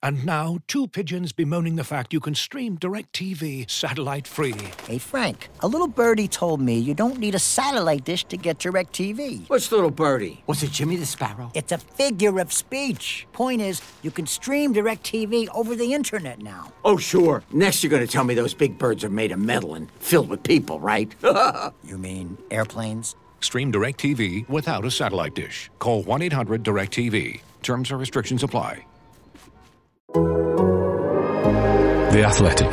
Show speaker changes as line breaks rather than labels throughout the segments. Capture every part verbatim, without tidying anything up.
And now, two pigeons bemoaning the fact you can stream DirecTV satellite-free.
Hey, Frank, a little birdie told me you don't need a satellite dish to get DirecTV.
What's little birdie? Was it Jimmy the Sparrow?
It's a figure of speech. Point is, you can stream DirecTV over the internet now.
Oh, sure. Next you're going to tell me those big birds are made of metal and filled with people, right?
You mean airplanes?
Stream DirecTV without a satellite dish. Call one eight hundred direct T V. Terms and restrictions apply.
The Athletic.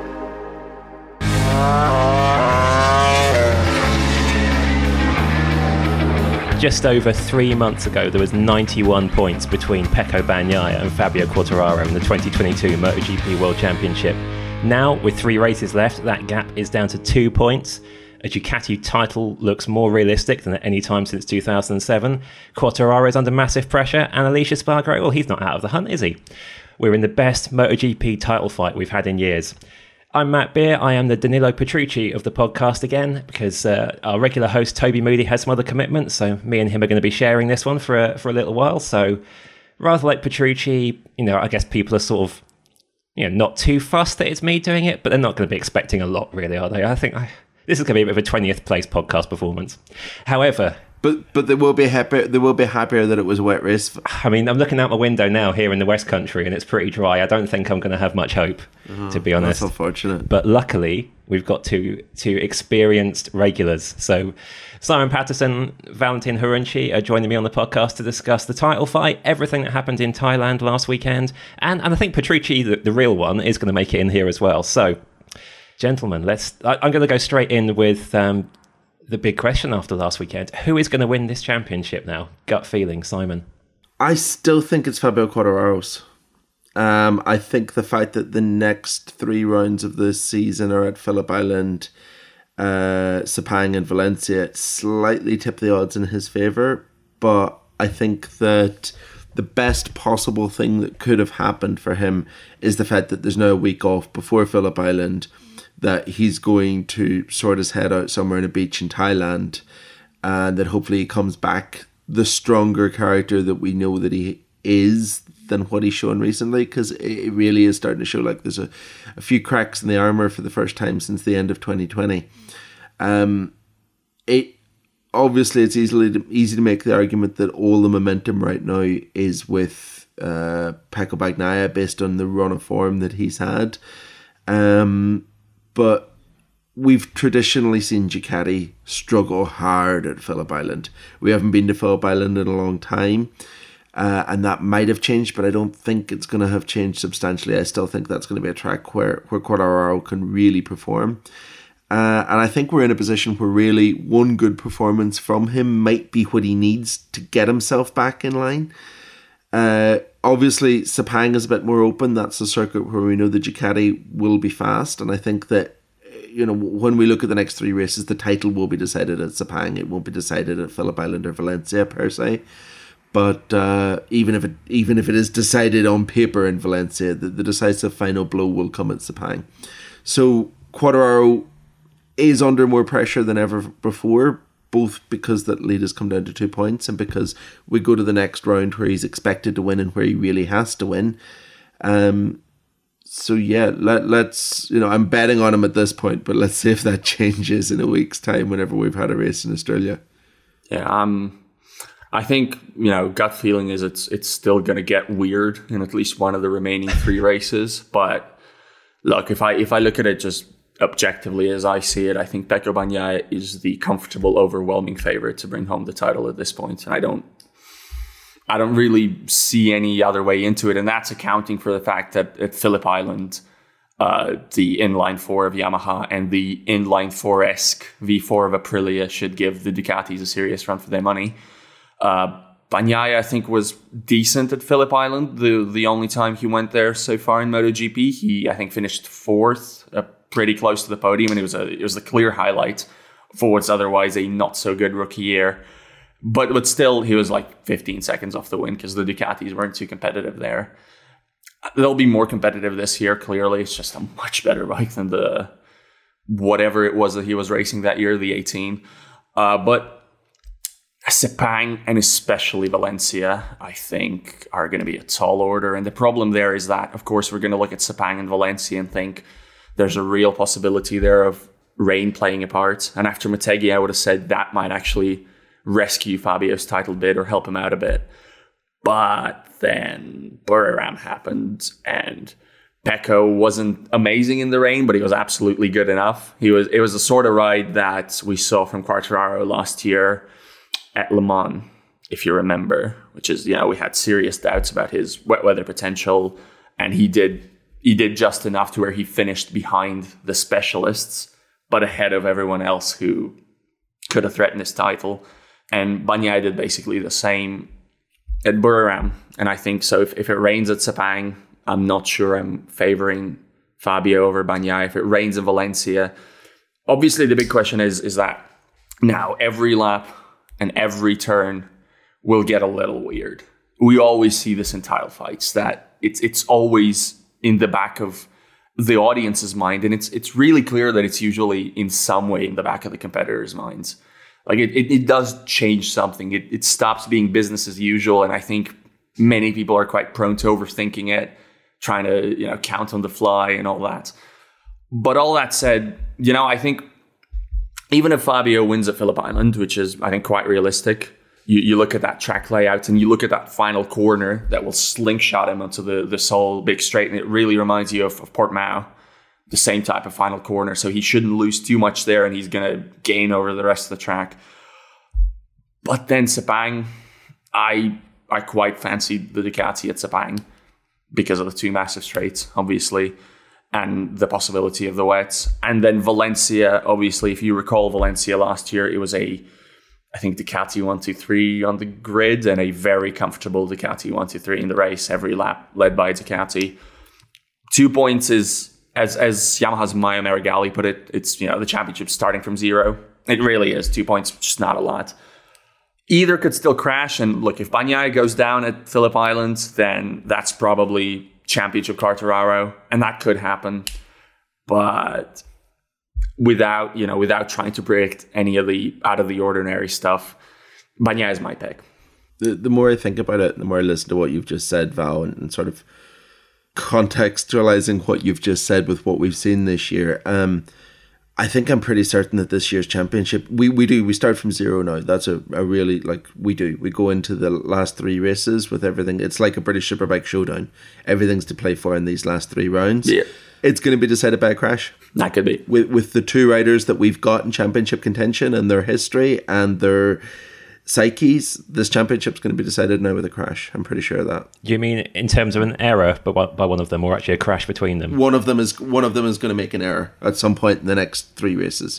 Just over three months ago, there was ninety-one points between Pecco Bagnaia and Fabio Quartararo in the twenty twenty-two MotoGP World Championship. Now, with three races left, that gap is down to two points. A Ducati title looks more realistic than at any time since two thousand seven. Quartararo is under massive pressure, and Aleix Espargaro, well, he's not out of the hunt, is he? We're in the best MotoGP title fight we've had in years. I'm Matt Beer. I am the Danilo Petrucci of the podcast again, because uh, our regular host Toby Moody has some other commitments, so me and him are going to be sharing this one for a, for a little while. So rather like Petrucci, you know, I guess people are sort of, you know, not too fussed that it's me doing it, but they're not going to be expecting a lot, really, are they? I think I, this is going to be a bit of a twentieth place podcast performance. However,
But but they will be happy. They will be happier that it was a wet race.
I mean, I'm looking out my window now here in the West Country, and it's pretty dry. I don't think I'm going to have much hope, oh, to be honest.
That's unfortunate.
But luckily, we've got two two experienced regulars. So Simon Patterson, Valentin Hurunci are joining me on the podcast to discuss the title fight, everything that happened in Thailand last weekend, and and I think Petrucci, the, the real one, is going to make it in here as well. So, gentlemen, let's. I, I'm going to go straight in with. Um, The big question after last weekend: who is going to win this championship now? Gut feeling, Simon.
I still think it's Fabio Quartararo's. Um, I think the fact that the next three rounds of the season are at Phillip Island, uh, Sepang and Valencia slightly tip the odds in his favour. But I think that the best possible thing that could have happened for him is the fact that there's now a week off before Phillip Island, that he's going to sort his head out somewhere on a beach in Thailand, and that hopefully he comes back the stronger character that we know that he is than what he's shown recently, because it really is starting to show like there's a, a few cracks in the armour for the first time since the end of twenty twenty. Um, it obviously it's easily to, easy to make the argument that all the momentum right now is with uh, Pecco Bagnaia based on the run of form that he's had. Um, But we've traditionally seen Ducati struggle hard at Phillip Island. We haven't been to Phillip Island in a long time, uh, and that might have changed, but I don't think it's going to have changed substantially. I still think that's going to be a track where, where Quartararo can really perform. Uh, and I think we're in a position where really one good performance from him might be what he needs to get himself back in line. Uh, obviously, Sepang is a bit more open. That's a circuit where we know the Ducati will be fast. And I think that, you know, when we look at the next three races, the title will be decided at Sepang. It won't be decided at Phillip Island or Valencia per se. But uh, even if it even if it is decided on paper in Valencia, the, the decisive final blow will come at Sepang. So Quartararo is under more pressure than ever before, both because that lead has come down to two points and because we go to the next round where he's expected to win and where he really has to win. Um, so yeah, let, let's, you know, I'm betting on him at this point, but let's see if that changes in a week's time whenever we've had a race in Australia.
Yeah, um, I think, you know, gut feeling is it's it's still going to get weird in at least one of the remaining three races. But look, if I if I look at it just objectively as I see it, I think Pecco Bagnaia is the comfortable, overwhelming favourite to bring home the title at this point. And I don't I don't really see any other way into it. And that's accounting for the fact that at Phillip Island, uh, the inline four of Yamaha and the inline four-esque V four of Aprilia should give the Ducatis a serious run for their money. Uh, Bagnaia, I think, was decent at Phillip Island. The the only time he went there so far in MotoGP, he I think finished fourth, uh, pretty close to the podium, and it was a it was a clear highlight for what's otherwise a not so good rookie year. But but still, he was like fifteen seconds off the win because the Ducatis weren't too competitive there. They'll be more competitive this year. Clearly, it's just a much better bike than the whatever it was that he was racing that year, the eighteen. Uh, but Sepang and especially Valencia, I think, are going to be a tall order. And the problem there is that, of course, we're going to look at Sepang and Valencia and think there's a real possibility there of rain playing a part. And after Motegi, I would have said that might actually rescue Fabio's title bid or help him out a bit. But then Buriram happened, and Pecco wasn't amazing in the rain, but he was absolutely good enough. He was. It was the sort of ride that we saw from Quartararo last year at Le Mans, if you remember, which is, you know, we had serious doubts about his wet weather potential, and he did he did just enough to where he finished behind the specialists, but ahead of everyone else who could have threatened his title. And Bagnaia did basically the same at Buriram. And I think so if, if it rains at Sepang, I'm not sure I'm favoring Fabio over Bagnaia. If it rains in Valencia, obviously the big question is, is that now every lap and every turn will get a little weird. We always see this in title fights, that it's it's always in the back of the audience's mind, and it's it's really clear that it's usually in some way in the back of the competitors' minds. Like it, it, it does change something. It, it stops being business as usual, and I think many people are quite prone to overthinking it, trying to, you know, count on the fly and all that. But all that said, you know, I think even if Fabio wins at Phillip Island, which is, I think, quite realistic, you, you look at that track layout and you look at that final corner that will slingshot him onto the, the Sol big straight, and it really reminds you of, of Portimao, the same type of final corner. So he shouldn't lose too much there, and he's going to gain over the rest of the track. But then Sepang, I I quite fancied the Ducati at Sepang because of the two massive straights, obviously, and the possibility of the wets. And then Valencia, obviously, if you recall Valencia last year, it was a, I think, Ducati one two three on the grid and a very comfortable Ducati one two three in the race, every lap led by Ducati. Two points is, as as Yamaha's Maio Meregali put it, it's, you know, the championship starting from zero. It really is. Two points, just not a lot. Either could still crash, and look, if Bagnaia goes down at Phillip Island, then that's probably championship Quartararo, and that could happen. But without, you know, without trying to predict any of the out of the ordinary stuff, Bagnaia is my pick.
The, the more I think about it, the more I listen to what you've just said, Val, and, and sort of contextualizing what you've just said with what we've seen this year, um, I think I'm pretty certain that this year's championship, we, we do, we start from zero now. That's a, a really, like, we do. We go into the last three races with everything. It's like a British Superbike showdown. Everything's to play for in these last three rounds.
Yeah.
It's going to be decided by a crash.
That could be.
With, with the two riders that we've got in championship contention and their history and their psyches, this championship's going to be decided now with a crash. I'm pretty sure of that.
You mean in terms of an error but by one of them, or actually a crash between them?
One of them is one of them is going to make an error at some point in the next three races,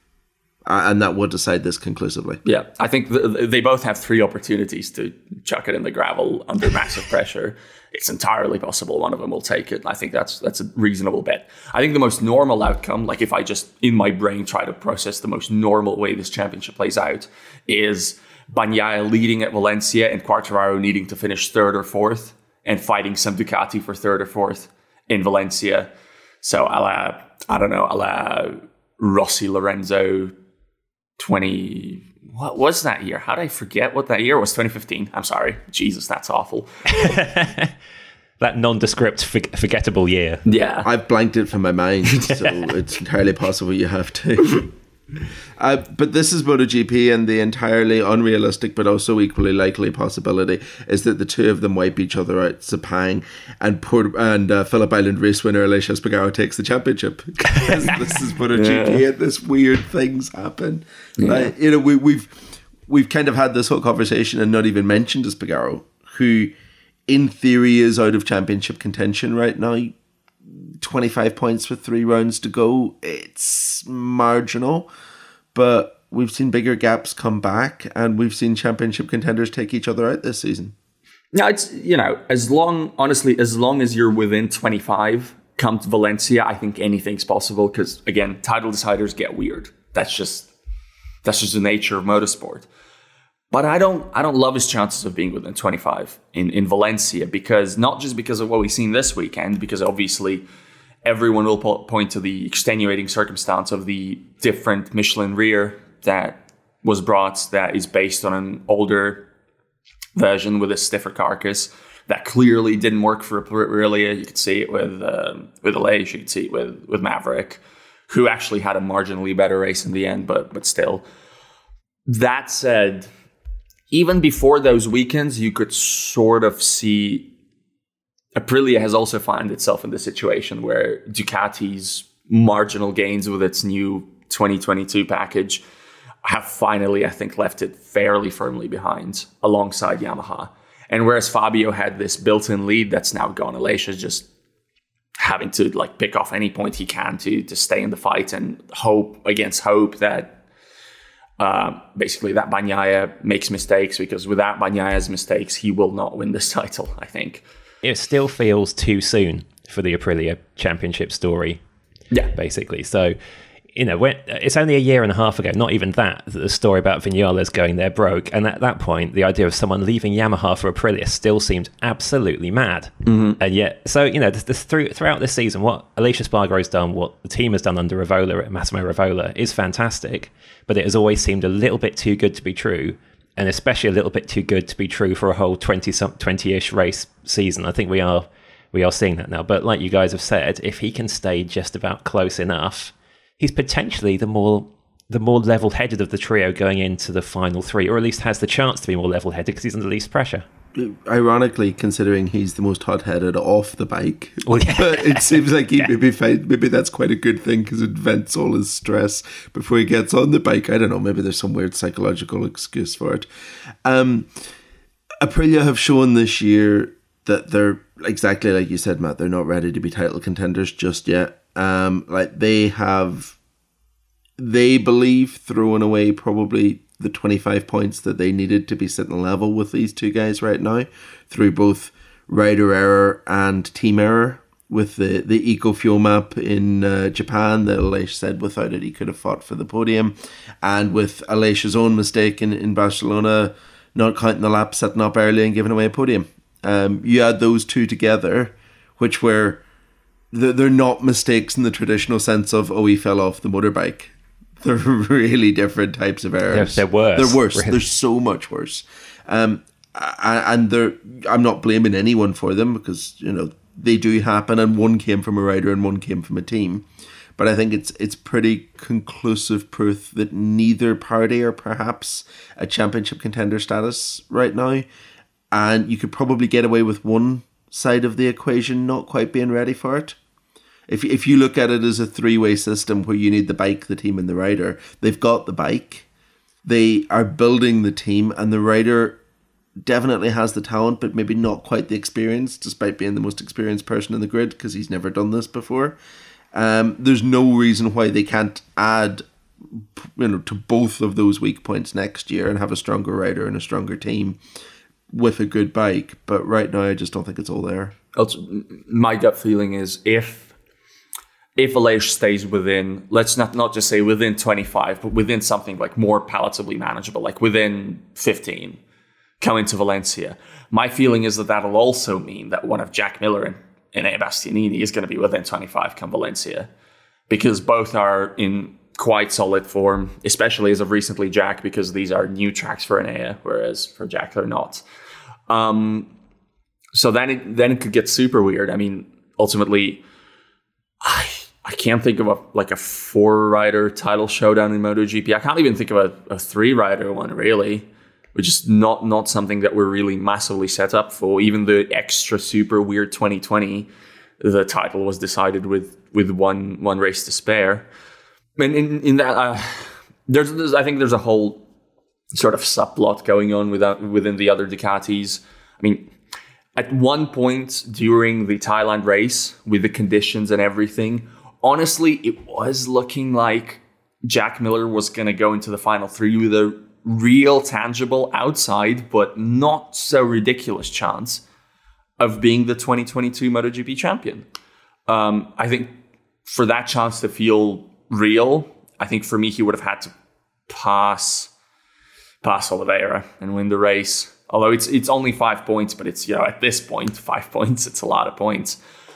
uh, and that would decide this conclusively.
Yeah, I think the, they both have three opportunities to chuck it in the gravel under massive pressure. It's entirely possible one of them will take it. I think that's that's a reasonable bet. I think the most normal outcome, like if I just in my brain try to process the most normal way this championship plays out, is Bagnaia leading at Valencia and Quartararo needing to finish third or fourth and fighting some Ducati for third or fourth in Valencia. So a la, I don't know, a la Rossi Lorenzo twenty... What was that year? How did I forget what that year was? twenty fifteen. I'm sorry. Jesus, that's awful.
That nondescript, forgettable year.
Yeah.
I've blanked it from my mind, so it's entirely possible you have to. Uh, but this is MotoGP, and the entirely unrealistic but also equally likely possibility is that the two of them wipe each other out. Sepang and Port- and uh, Phillip Island race winner Aleix Espargaro takes the championship. Because this is MotoGP, yeah. And this weird things happen. Yeah. Uh, you know, we, we've we've kind of had this whole conversation and not even mentioned Espargaro, who in theory is out of championship contention right now. twenty-five points with three rounds to go. It's marginal, but we've seen bigger gaps come back, and we've seen championship contenders take each other out this season.
No, it's, you know, as long, honestly, as long as you're within twenty-five, come to Valencia, I think anything's possible, because again, title deciders get weird. That's just, that's just the nature of motorsport. But I don't I don't love his chances of being within twenty-five in, in Valencia, because not just because of what we've seen this weekend, because obviously everyone will po- point to the extenuating circumstance of the different Michelin rear that was brought that is based on an older version with a stiffer carcass that clearly didn't work for Aprilia. You could see it with um, with Aleix, you could see it with with Maverick, who actually had a marginally better race in the end, but but still. That said, even before those weekends, you could sort of see Aprilia has also found itself in the situation where Ducati's marginal gains with its new twenty twenty-two package have finally, I think, left it fairly firmly behind alongside Yamaha. And whereas Fabio had this built-in lead that's now gone, Aleix is just having to like pick off any point he can to to stay in the fight and hope against hope that uh, basically that Bagnaia makes mistakes, because without Bagnaia's mistakes, he will not win this title, I think.
It still feels too soon for the Aprilia Championship story.
Yeah.
Basically. So, you know, when, it's only a year and a half ago, not even that, that the story about Vinales going there broke. And at that point, the idea of someone leaving Yamaha for Aprilia still seemed absolutely mad. Mm-hmm. And yet, so, you know, this, this, through, throughout this season, what Aleix Espargaro's done, what the team has done under Rivola, Massimo Rivola, is fantastic. But it has always seemed a little bit too good to be true. And especially a little bit too good to be true for a whole twenty, twenty-ish race season. I think we are we are seeing that now. But like you guys have said, if he can stay just about close enough, he's potentially the more the more level-headed of the trio going into the final three, or at least has the chance to be more level-headed because he's under least pressure.
Ironically, considering he's the most hot-headed off the bike,
well, yeah.
but it seems like he
yeah.
maybe find, maybe that's quite a good thing because it vents all his stress before he gets on the bike. I don't know. Maybe there's some weird psychological excuse for it. Um, Aprilia have shown this year that they're exactly like you said, Matt. They're not ready to be title contenders just yet. Um, like they have, they believe throwing away probably the twenty-five points that they needed to be sitting level with these two guys right now through both rider error and team error with the, the eco fuel map in uh, Japan that Aleix said without it he could have fought for the podium, and with Aleix's own mistake in, in Barcelona, not counting the lap, setting up early and giving away a podium. Um, you add those two together, which were they're not mistakes in the traditional sense of, oh, he fell off the motorbike. They're really different types of errors.
They're, they're worse.
They're worse.
Really.
They're so much worse. Um, and they're, I'm not blaming anyone for them because, you know, they do happen, and one came from a rider and one came from a team. But I think it's it's pretty conclusive proof that neither party are perhaps a championship contender status right now. And you could probably get away with one side of the equation not quite being ready for it. If if you look at it as a three-way system where you need the bike, the team, and the rider, they've got the bike. They are building the team, and the rider definitely has the talent, but maybe not quite the experience, despite being the most experienced person in the grid because he's never done this before. Um, there's no reason why they can't add, you know, to both of those weak points next year and have a stronger rider and a stronger team with a good bike. But right now, I just don't think it's all there.
Also, my gut feeling is if if Aleix stays within, let's not, not just say within twenty-five, but within something like more palatably manageable, like within fifteen, coming to Valencia, my feeling is that that'll also mean that one of Jack Miller and, and A. Bastianini is going to be within twenty-five come Valencia, because both are in quite solid form, especially as of recently Jack, because these are new tracks for Enea, whereas for Jack they're not. Um, so then it, then it could get super weird. I mean, ultimately, I I can't think of a like a four-rider title showdown in MotoGP. I can't even think of a, a three-rider one, really, which is not, not something that we're really massively set up for. Even the extra super weird twenty twenty, the title was decided with with one one race to spare. And in, in that, uh, there's, there's I think there's a whole sort of subplot going on without, within the other Ducatis. I mean, at one point during the Thailand race, with the conditions and everything, honestly, it was looking like Jack Miller was going to go into the final three with a real tangible outside, but not so ridiculous chance of being the twenty twenty-two MotoGP champion. Um, I think for that chance to feel real, I think for me, he would have had to pass pass Oliveira and win the race. Although it's it's only five points, but it's, you know, at this point, five points, it's a lot of points.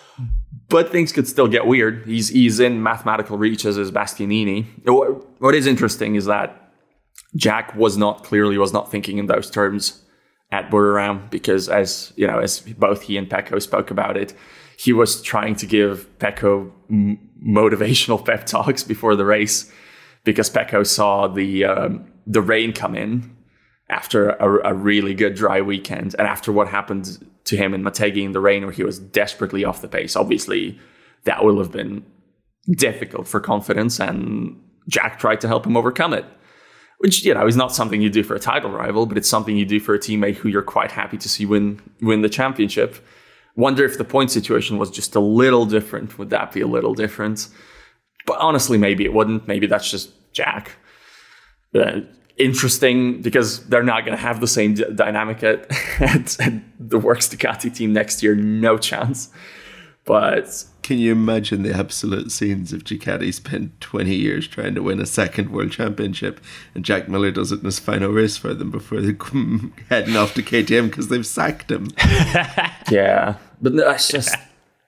But things could still get weird. He's he's in mathematical reach as is Bastianini. What, what is interesting is that Jack was not clearly was not thinking in those terms at Buriram, because as you know, as both he and Pecco spoke about it, he was trying to give Pecco m- motivational pep talks before the race, because Pecco saw the um, the rain come in after a, a really good dry weekend, and after what happened to him in Motegi in the rain, where he was desperately off the pace. Obviously, that will have been difficult for confidence, and Jack tried to help him overcome it. Which, you know, is not something you do for a title rival, but it's something you do for a teammate who you're quite happy to see win win the championship. Wonder if the point situation was just a little different. Would that be a little different? But honestly, maybe it wouldn't. Maybe that's just Jack. Uh, interesting, because they're not going to have the same d- dynamic at, at, at the Works Ducati team next year. No chance. But
can you imagine the absolute scenes if Ducati spent twenty years trying to win a second world championship and Jack Miller does it in his final race for them before they come heading off to K T M because they've sacked him?
Yeah, but that's just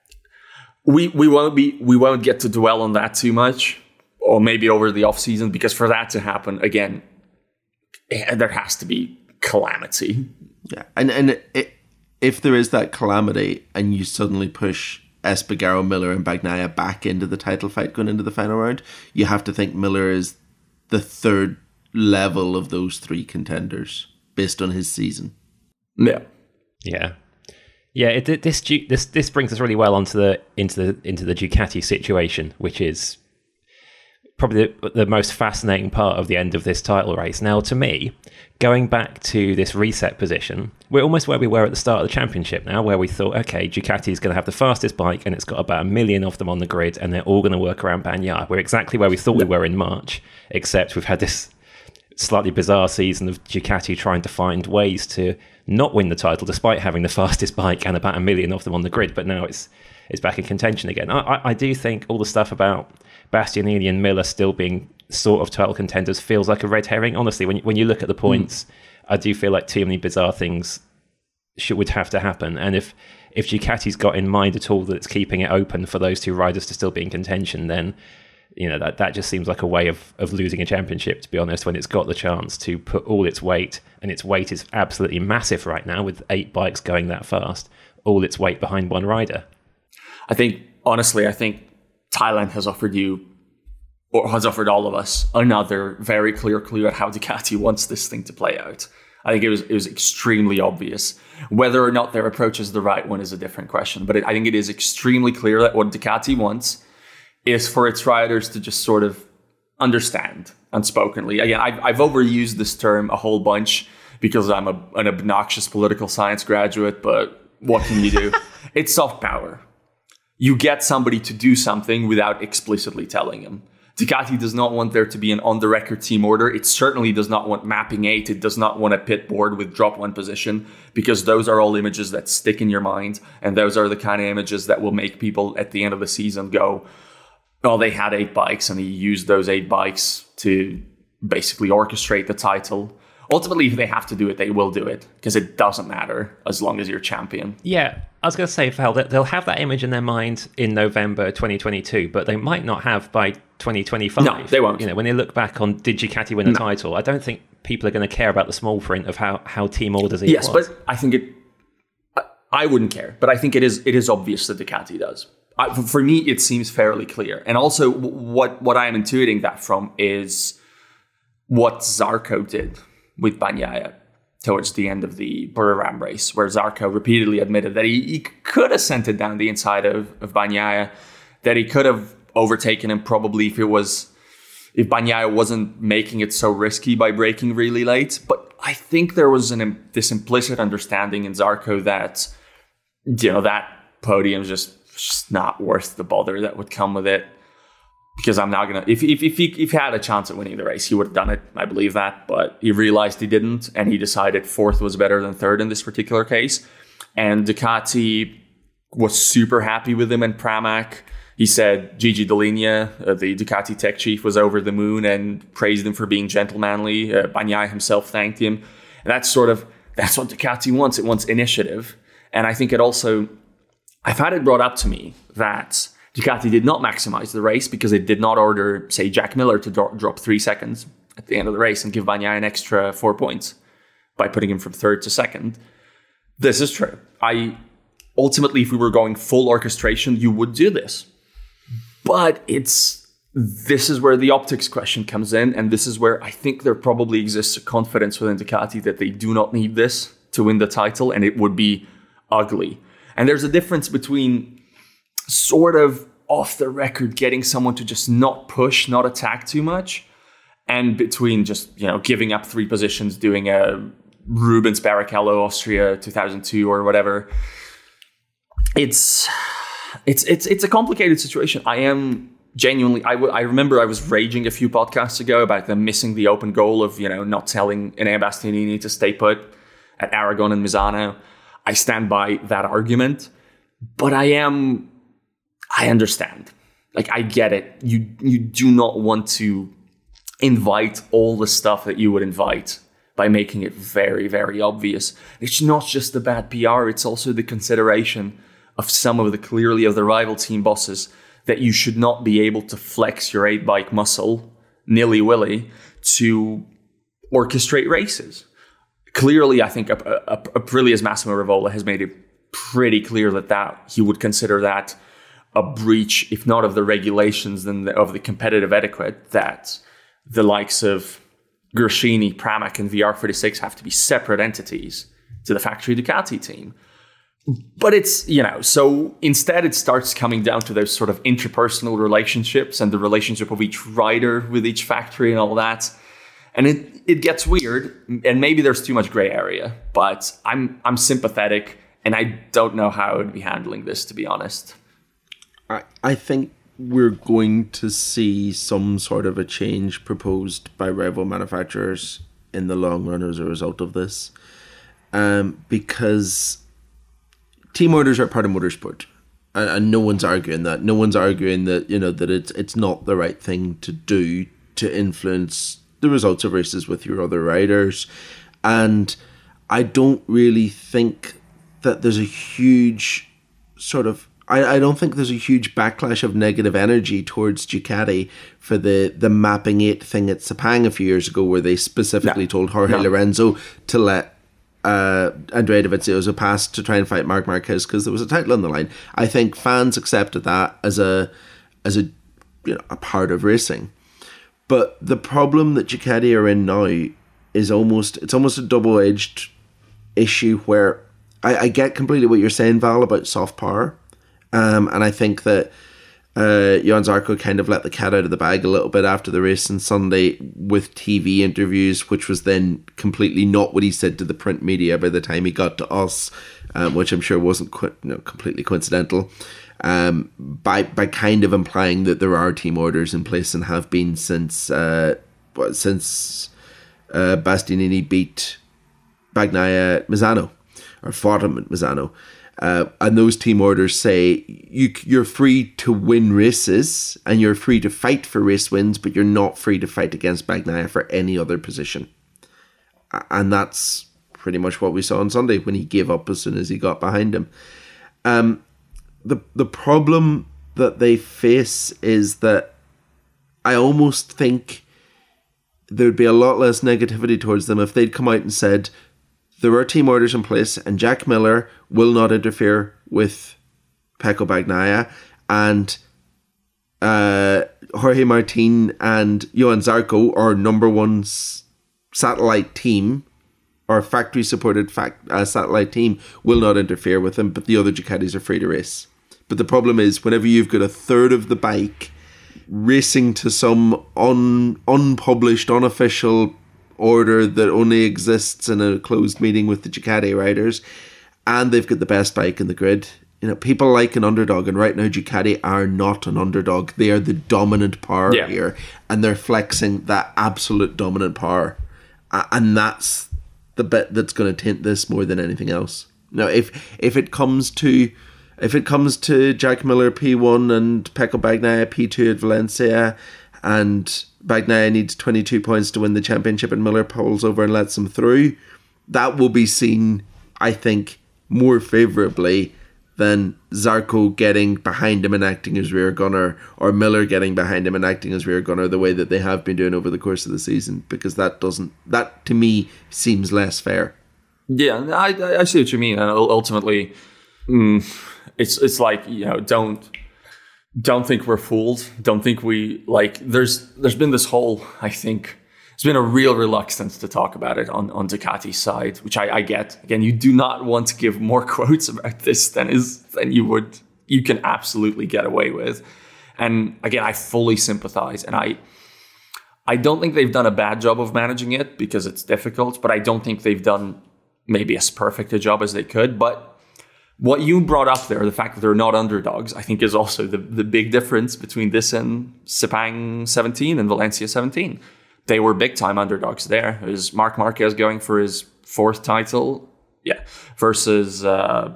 we we won't be we won't get to dwell on that too much, or maybe over the off season, because for that to happen again, there has to be calamity.
Yeah, and and it, if there is that calamity and you suddenly push Espargaro, Miller and Bagnaia back into the title fight going into the final round, you have to think Miller is the third level of those three contenders based on his season.
Yeah.
Yeah. Yeah, it, this this this brings us really well onto the into the into the Ducati situation, which is probably the, the most fascinating part of the end of this title race. Now, to me, going back to this reset position, we're almost where we were at the start of the championship now, where we thought, okay, Ducati's going to have the fastest bike and it's got about a million of them on the grid and they're all going to work around Bagnaia. We're exactly where we thought we were in March, except we've had this slightly bizarre season of Ducati trying to find ways to not win the title despite having the fastest bike and about a million of them on the grid, but now it's it's back in contention again. I, I, I do think all the stuff about Bastianini and Miller still being sort of title contenders feels like a red herring. Honestly, when you, when you look at the points, mm. I do feel like too many bizarre things should would have to happen. And if if Ducati's got in mind at all that it's keeping it open for those two riders to still be in contention, then you know that that just seems like a way of of losing a championship, to be honest, when it's got the chance to put all its weight, and its weight is absolutely massive right now with eight bikes going that fast, all its weight behind one rider.
I think, honestly, I think Thailand has offered you, or has offered all of us, another very clear clue at how Ducati wants this thing to play out. I think it was it was extremely obvious. Whether or not their approach is the right one is a different question. But it, I think it is extremely clear that what Ducati wants is for its riders to just sort of understand unspokenly. Again, I've, I've overused this term a whole bunch because I'm a, an obnoxious political science graduate, but what can you do? It's soft power. You get somebody to do something without explicitly telling them. Ducati does not want there to be an on-the-record team order. It certainly does not want mapping eight. It does not want a pit board with drop one position, because those are all images that stick in your mind. And those are the kind of images that will make people at the end of the season go, oh, they had eight bikes and he used those eight bikes to basically orchestrate the title. Ultimately, if they have to do it, they will do it, because it doesn't matter as long as you're champion.
Yeah, I was going to say, Val, that they'll have that image in their mind in November twenty twenty-two, but they might not have by twenty twenty-five.
No, they won't.
You know, when they look back on, did Ducati win a no. title? I don't think people are going to care about the small print of how, how team orders it.
Yes, but I think it. I wouldn't care, but I think it is it is obvious that Ducati does. I, for me, it seems fairly clear. And also, what what I am intuiting that from is what Zarco did with Bagnaia towards the end of the Buriram race, where Zarco repeatedly admitted that he, he could have sent it down the inside of, of Bagnaia, that he could have overtaken him probably if it was if Bagnaia wasn't making it so risky by braking really late. But I think there was an this implicit understanding in Zarco that, you know, that podium is just, just not worth the bother that would come with it. Because I'm not going to... If if if he, if he had a chance at winning the race, he would have done it. I believe that. But he realized he didn't. And he decided fourth was better than third in this particular case. And Ducati was super happy with him and Pramac. He said Gigi Dall'Igna, uh, the Ducati tech chief, was over the moon and praised him for being gentlemanly. Uh, Bagnaia himself thanked him. And that's sort of... That's what Ducati wants. It wants initiative. And I think it also... I've had it brought up to me that... Ducati did not maximize the race because it did not order, say, Jack Miller to do- drop three seconds at the end of the race and give Bagnaia an extra four points by putting him from third to second. This is true. I ultimately, if we were going full orchestration, you would do this. But it's this is where the optics question comes in, and this is where I think there probably exists a confidence within Ducati that they do not need this to win the title, and it would be ugly. And there's a difference between sort of off the record getting someone to just not push, not attack too much, and between just, you know, giving up three positions, doing a Rubens Barrichello Austria two thousand two or whatever. It's it's it's it's a complicated situation. I am genuinely, I, w- I remember I was raging a few podcasts ago about them missing the open goal of, you know, not telling Enea Bastianini to stay put at Aragon and Misano. I stand by that argument, but I am, I understand. Like, I get it. You you do not want to invite all the stuff that you would invite by making it very, very obvious. It's not just the bad P R, it's also the consideration of some of the clearly of the rival team bosses that you should not be able to flex your eight bike muscle nilly-willy to orchestrate races. Clearly, I think Aprilia's Massimo Rivola has made it pretty clear that, that he would consider that a breach, if not of the regulations, then the, of the competitive etiquette, that the likes of Gresini, Pramac, and V R thirty-six have to be separate entities to the factory Ducati team. But it's, you know, so instead it starts coming down to those sort of interpersonal relationships and the relationship of each rider with each factory and all that. And it, it gets weird, and maybe there's too much gray area, but I'm I'm sympathetic, and I don't know how I would be handling this, to be honest.
I, I think we're going to see some sort of a change proposed by rival manufacturers in the long run as a result of this. Um, because team orders are part of motorsport, and, and no one's arguing that. No one's arguing that, you know, that it's it's not the right thing to do to influence the results of races with your other riders. And I don't really think that there's a huge sort of I, I don't think there's a huge backlash of negative energy towards Ducati for the, the mapping eight thing at Sepang a few years ago, where they specifically no. told Jorge no. Lorenzo to let uh, Andrea Dovizioso pass to try and fight Marc Marquez because there was a title on the line. I think fans accepted that as a as a you know a part of racing. But the problem that Ducati are in now is almost it's almost a double-edged issue where I, I get completely what you're saying, Val, about soft power. Um, and I think that uh, Johan Zarco kind of let the cat out of the bag a little bit after the race on Sunday with T V interviews, which was then completely not what he said to the print media by the time he got to us, um, which I'm sure wasn't qu- you know, completely coincidental, um, by by kind of implying that there are team orders in place and have been since uh, since uh, Bastianini beat Bagnaia at Misano, or fought him at Misano. Uh, and those team orders say you, you're free to win races and you're free to fight for race wins, but you're not free to fight against Bagnaia for any other position. And that's pretty much what we saw on Sunday when he gave up as soon as he got behind him. Um, the the problem that they face is that I almost think there would be a lot less negativity towards them if they'd come out and said, there are team orders in place and Jack Miller will not interfere with Pecco Bagnaia, and uh, Jorge Martin and Johan Zarco, our number one s- satellite team, our factory-supported fact, uh, satellite team, will not interfere with him, but the other Ducatis are free to race. But the problem is, whenever you've got a third of the bike racing to some un- unpublished, unofficial order that only exists in a closed meeting with the Ducati riders, and they've got the best bike in the grid. You know, people like an underdog, and right now Ducati are not an underdog. They are the dominant power yeah. here, and they're flexing that absolute dominant power, and that's the bit that's going to taint this more than anything else. Now, if if it comes to if it comes to Jack Miller P one and Pecco Bagnaia P two at Valencia, and Bagnaia needs twenty-two points to win the championship and Miller pulls over and lets him through, that will be seen, I think, more favourably than Zarco getting behind him and acting as rear gunner, or Miller getting behind him and acting as rear gunner the way that they have been doing over the course of the season, because that doesn't, that to me seems less fair.
Yeah, I, I see what you mean. And ultimately, mm, it's it's like, you know, don't don't think we're fooled. Don't think we, like, there's there's been this whole, I think, there's been a real reluctance to talk about it on, on Ducati's side, which I, I get. Again, you do not want to give more quotes about this than is than you would, you can absolutely get away with. And again, I fully sympathize. And I I don't think they've done a bad job of managing it, because it's difficult, but I don't think they've done maybe as perfect a job as they could. But what you brought up there, the fact that they're not underdogs, I think is also the, the big difference between this and Sepang seventeen and Valencia seventeen. They were big time underdogs there. It was Marc Marquez going for his fourth title, yeah, versus uh,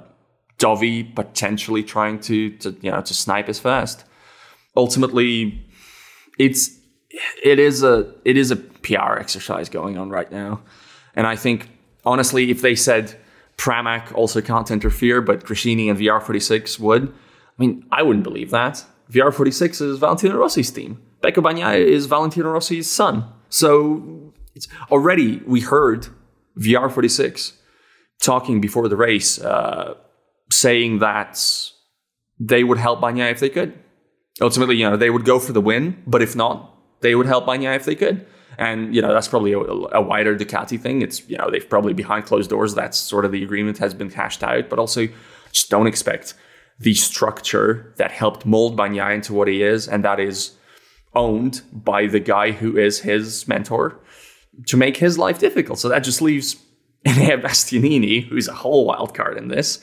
Dovi potentially trying to, to you know to snipe his first. Ultimately, it's it is a it is a P R exercise going on right now, and I think honestly, if they said Pramac also can't interfere, but Gresini and V R forty-six would, I mean, I wouldn't believe that. V R forty-six is Valentino Rossi's team. Pecco Bagnaia is Valentino Rossi's son. So it's already, we heard V R forty-six talking before the race, uh, saying that they would help Bagnaia if they could. Ultimately, you know, they would go for the win, but if not, they would help Bagnaia if they could. And, you know, that's probably a, a wider Ducati thing. It's, you know, they've probably behind closed doors, that's sort of the agreement has been cashed out. But also, just don't expect the structure that helped mold Bagnaia into what he is, and that is owned by the guy who is his mentor, to make his life difficult. So that just leaves Enea Bastianini, who's a whole wild card in this.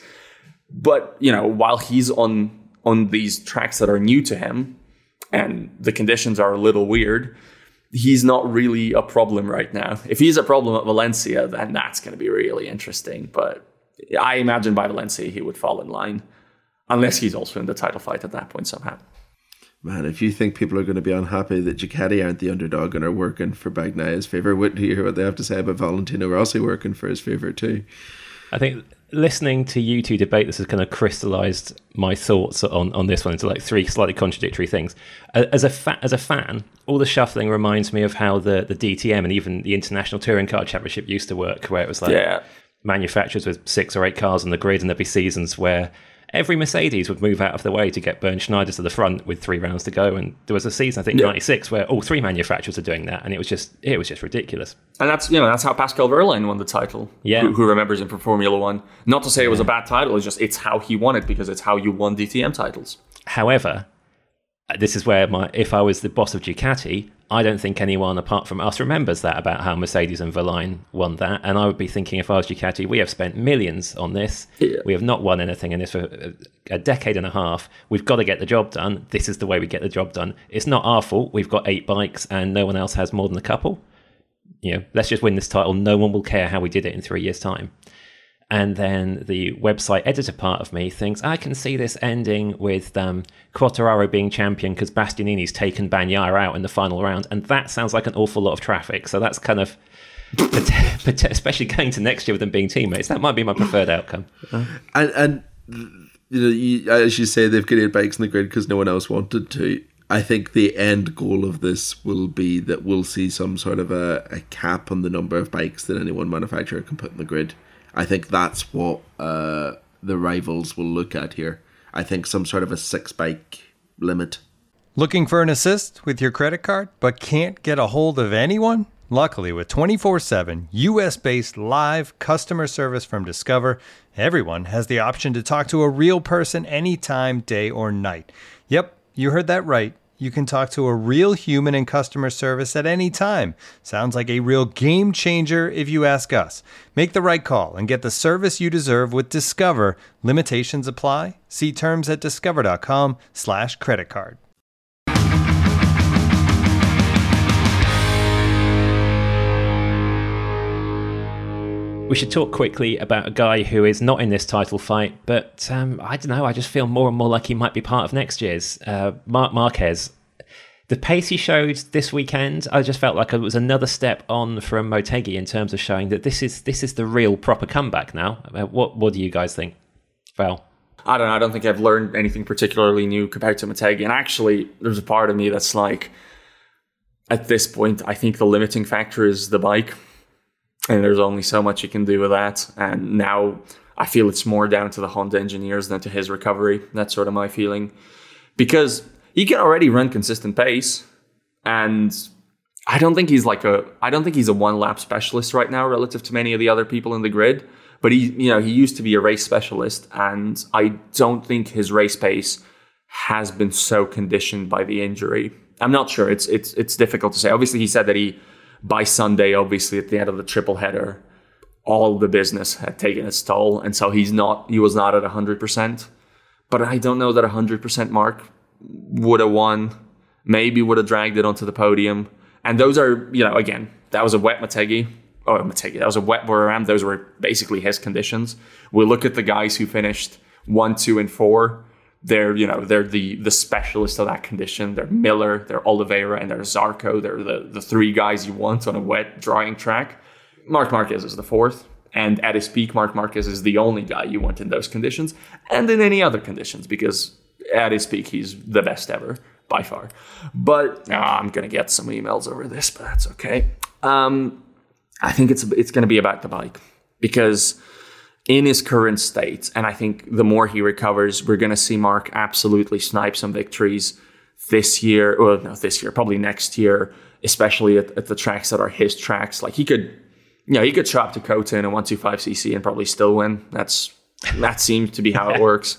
But, you know, while he's on on these tracks that are new to him, and the conditions are a little weird, he's not really a problem right now. If he's a problem at Valencia, then that's going to be really interesting. But I imagine by Valencia, he would fall in line, unless he's also in the title fight at that point somehow.
Man, if you think people are going to be unhappy that Ducati aren't the underdog and are working for Bagnaia's favour, wait till you hear what they have to say about Valentino Rossi working for his favour too.
I think listening to you two debate this has kind of crystallised my thoughts on, on this one into like three slightly contradictory things. As a fa- as a fan, all the shuffling reminds me of how the, the D T M and even the International Touring Car Championship used to work, where it was like
yeah.
manufacturers with six or eight cars on the grid, and there'd be seasons where every Mercedes would move out of the way to get Bernd Schneider to the front with three rounds to go. And there was a season, I think, yeah. ninety-six, where all three manufacturers are doing that. And it was just it was just ridiculous.
And that's, you know, that's how Pascal Wehrlein won the title.
Yeah.
Who, who remembers him from Formula One? Not to say it was a bad title, it's just, it's how he won it, because it's how you won D T M titles.
However, this is where my if I was the boss of Ducati, I don't think anyone apart from us remembers that about how Mercedes and Wehrlein won that. And I would be thinking, if I was Ducati, we have spent millions on this. Yeah. We have not won anything in this for a decade and a half. We've got to get the job done. This is the way we get the job done. It's not our fault. We've got eight bikes and no one else has more than a couple. You know, let's just win this title. No one will care how we did it in three years' time. And then the website editor part of me thinks, I can see this ending with um, Quartararo being champion because Bastianini's taken Bagnaia out in the final round. And that sounds like an awful lot of traffic. So that's kind of, especially going to next year with them being teammates, that might be my preferred outcome.
And, and you know, you, as you say, they've got eight bikes in the grid because no one else wanted to. I think the end goal of this will be that we'll see some sort of a, a cap on the number of bikes that any one manufacturer can put in the grid. I think that's what uh, the rivals will look at here. I think some sort of a six-bike limit.
Looking for an assist with your credit card, but can't get a hold of anyone? Luckily, with twenty-four seven U S-based live customer service from Discover, everyone has the option to talk to a real person anytime, day or night. Yep, you heard that right. You can talk to a real human in customer service at any time. Sounds like a real game changer if you ask us. Make the right call and get the service you deserve with Discover. Limitations apply. See terms at discover.com slash credit card.
We should talk quickly about a guy who is not in this title fight, but um, I don't know, I just feel more and more like he might be part of next year's. Uh, Marc Marquez. The pace he showed this weekend, I just felt like it was another step on from Motegi in terms of showing that this is this is the real proper comeback now. Uh, what what do you guys think, Val?
I don't know. I don't think I've learned anything particularly new compared to Motegi. And actually, there's a part of me that's like, at this point, I think the limiting factor is the bike. And there's only so much you can do with that. And now I feel it's more down to the Honda engineers than to his recovery. That's sort of my feeling. Because he can already run consistent pace. And I don't think he's like a, I don't think he's a one lap specialist right now relative to many of the other people in the grid. But he, you know, he used to be a race specialist, and I don't think his race pace has been so conditioned by the injury. I'm not sure. It's it's it's difficult to say. Obviously, he said that he, by Sunday, obviously at the end of the triple header, all the business had taken its toll, and so he's not. He was not at one hundred percent. But I don't know that one hundred percent mark would have won. Maybe would have dragged it onto the podium. And those are, you know, again, that was a wet Motegi. Oh, Motegi, that was a wet Buriram. Those were basically his conditions. We look at the guys who finished one, two, and four. They're, you know, they're the the specialists of that condition. They're Miller, they're Oliveira, and they're Zarco. They're the, the three guys you want on a wet, drying track. Marc Marquez is the fourth. And at his peak, Marc Marquez is the only guy you want in those conditions and in any other conditions, because at his peak, he's the best ever, by far. But oh, I'm going to get some emails over this, but that's okay. Um... I think it's it's going to be about the bike, because in his current state, and I think the more he recovers, we're going to see Marc absolutely snipe some victories this year, or no, this year, probably next year, especially at, at the tracks that are his tracks. Like he could, you know, he could show up to Kota in a one twenty-five c c and probably still win. That's that seems to be how it works.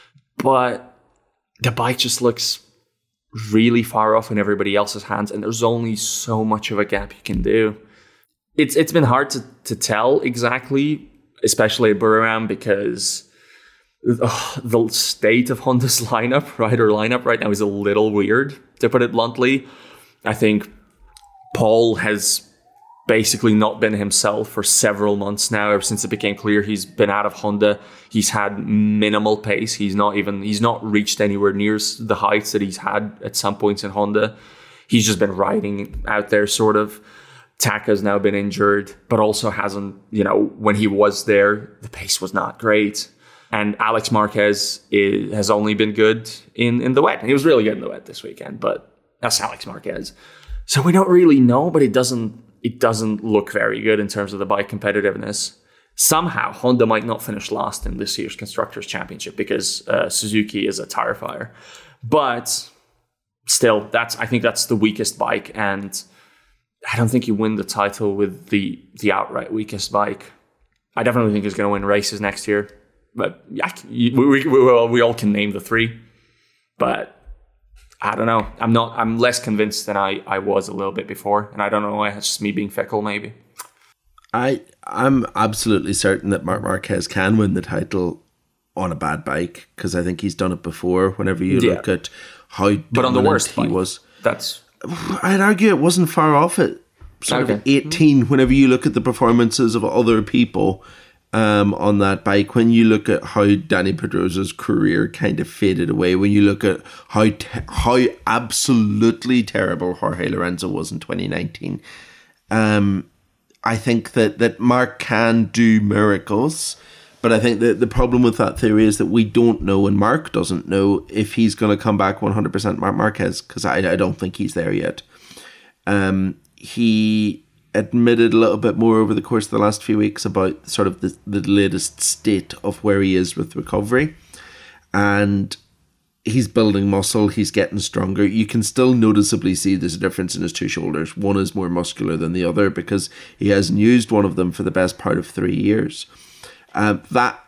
But the bike just looks really far off in everybody else's hands, and there's only so much of a gap you can do. It's it's been hard to, to tell exactly, especially at Buriram, because ugh, the state of Honda's lineup, rider lineup right now is a little weird, to put it bluntly. I think Paul has basically not been himself for several months now. Ever since it became clear he's been out of Honda, he's had minimal pace. He's not even he's not reached anywhere near the heights that he's had at some points in Honda. He's just been riding out there, sort of. Taka's now been injured, but also hasn't, you know, when he was there, the pace was not great. And Alex Marquez is, has only been good in, in the wet. And he was really good in the wet this weekend, but that's Alex Marquez. So we don't really know, but it doesn't it doesn't look very good in terms of the bike competitiveness. Somehow, Honda might not finish last in this year's Constructors' Championship because uh, Suzuki is a tire fire. But still, that's I think that's the weakest bike, and I don't think you win the title with the the outright weakest bike. I definitely think he's going to win races next year. But yeah, we, we, we, we all can name the three. But I don't know. I'm not. I'm less convinced than I, I was a little bit before. And I don't know why. It's just me being fickle, maybe.
I, I'm absolutely certain that Marc Marquez can win the title on a bad bike, because I think he's done it before. Whenever you yeah. look at how
but on the worst
he
bike,
was.
That's...
I'd argue it wasn't far off at sort okay. of eighteen. Whenever you look at the performances of other people um, on that bike, when you look at how Danny Pedrosa's career kind of faded away, when you look at how te- how absolutely terrible Jorge Lorenzo was in twenty nineteen, um, I think that that Marc can do miracles. But I think that the problem with that theory is that we don't know, and Marc doesn't know, if he's going to come back one hundred percent Marc Marquez, because I, I don't think he's there yet. Um, he admitted a little bit more over the course of the last few weeks about sort of the, the latest state of where he is with recovery. And he's building muscle, he's getting stronger. You can still noticeably see there's a difference in his two shoulders. One is more muscular than the other because he hasn't used one of them for the best part of three years. Uh, that,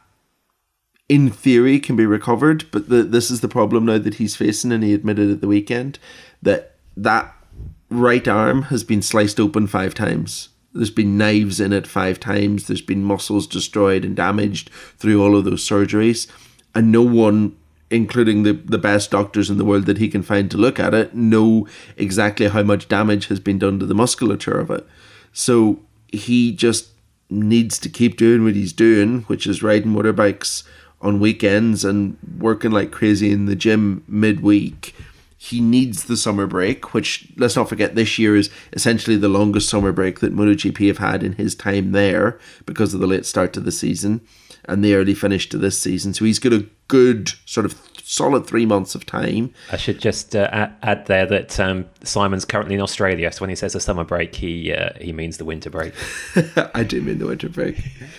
in theory, can be recovered, but the, this is the problem now that he's facing, and he admitted at the weekend that that right arm has been sliced open five times. There's been knives in it five times. There's been muscles destroyed and damaged through all of those surgeries, and no one, including the, the best doctors in the world that he can find to look at it, know exactly how much damage has been done to the musculature of it. So he just needs to keep doing what he's doing, which is riding motorbikes on weekends and working like crazy in the gym midweek. He needs the summer break, which, let's not forget, this year is essentially the longest summer break that MotoGP have had in his time there because of the late start to the season. and the early finish to this season. So he's got a good sort of solid three months of time.
I should just uh, add, add there that um, Simon's currently in Australia, so when he says a summer break, he uh, he means the winter break.
I do mean the winter break.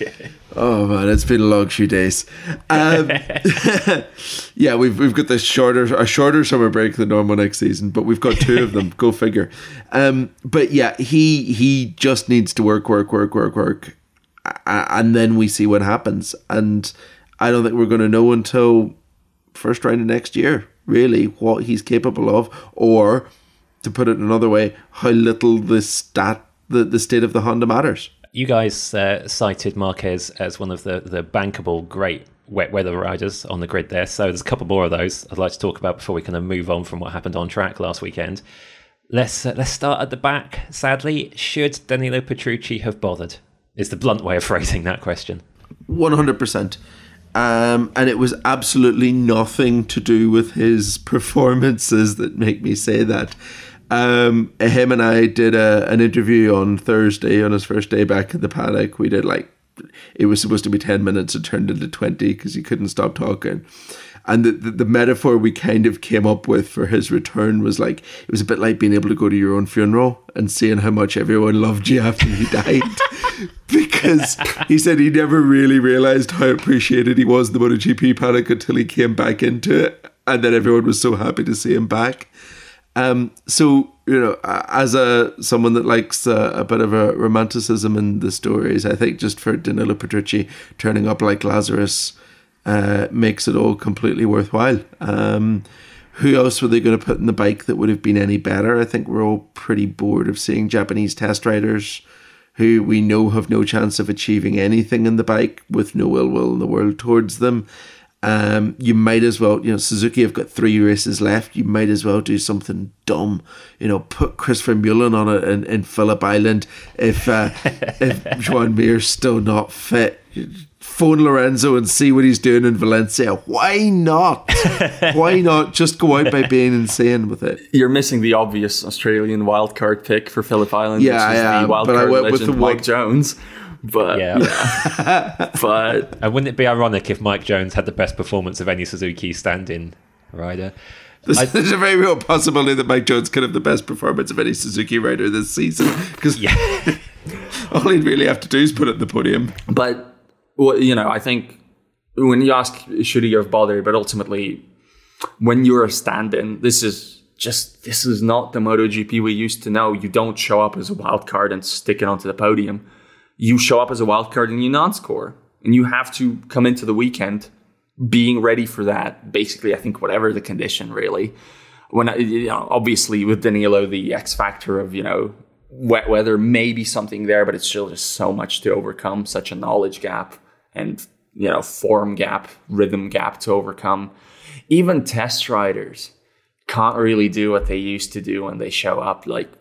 Oh man, it's been a long few days. Um, yeah, we've we've got the shorter a shorter summer break than normal next season, but we've got two of them. Go figure. Um, but yeah, he he just needs to work, work, work, work, work, and then we see what happens. And I don't think we're going to know until first round of next year, really, what he's capable of, or to put it another way, how little the stat, the, the state of the Honda matters.
You guys uh, cited Marquez as one of the, the bankable great wet weather riders on the grid there, so there's a couple more of those I'd like to talk about before we kind of move on from what happened on track last weekend. Let's uh, let's start at the back. Sadly, should Danilo Petrucci have bothered? Is the blunt way of phrasing that question.
one hundred percent. Um, and it was absolutely nothing to do with his performances that make me say that. Um, him and I did a, an interview on Thursday on his first day back in the paddock. We did like, it was supposed to be ten minutes. It turned into twenty because he couldn't stop talking. And the, the, the metaphor we kind of came up with for his return was like, it was a bit like being able to go to your own funeral and seeing how much everyone loved you after you died. Because he said he never really realised how appreciated he was in the MotoGP paddock until he came back into it. And then everyone was so happy to see him back. Um, so, you know, as a someone that likes a, a bit of a romanticism in the stories, I think just for Danilo Petrucci turning up like Lazarus uh, makes it all completely worthwhile. Um, who else were they going to put in the bike that would have been any better? I think we're all pretty bored of seeing Japanese test riders who we know have no chance of achieving anything in the bike with no ill will in the world towards them. Um, you might as well, you know, Suzuki have got three races left. You might as well do something dumb, you know, put Christopher Mullen on it in, in Phillip Island if uh, if Joan Mir's still not fit. Phone Lorenzo and see what he's doing in Valencia. Why not? Why not just go out by being insane with it?
You're missing the obvious Australian wildcard pick for Phillip Island,
yeah,
which is
I am,
the wildcard legend the Mike one. Jones. But
yeah,
yeah. but
and wouldn't it be ironic if Mike Jones had the best performance of any Suzuki stand-in rider?
There's,
I,
there's a very real possibility that Mike Jones could have the best performance of any Suzuki rider this season, because
yeah.
all he'd really have to do is put it in the podium.
But well, you know, I think when you ask should he have bothered, but ultimately, when you're a stand-in, this is just this is not the MotoGP we used to know. You don't show up as a wild card and stick it onto the podium. You show up as a wild card and you non-score. And you have to come into the weekend being ready for that. Basically, I think whatever the condition, really. When you know, obviously with Danilo, the X factor of, you know, wet weather may be something there, but it's still just so much to overcome, such a knowledge gap and, you know, form gap, rhythm gap to overcome. Even test riders can't really do what they used to do when they show up. Like,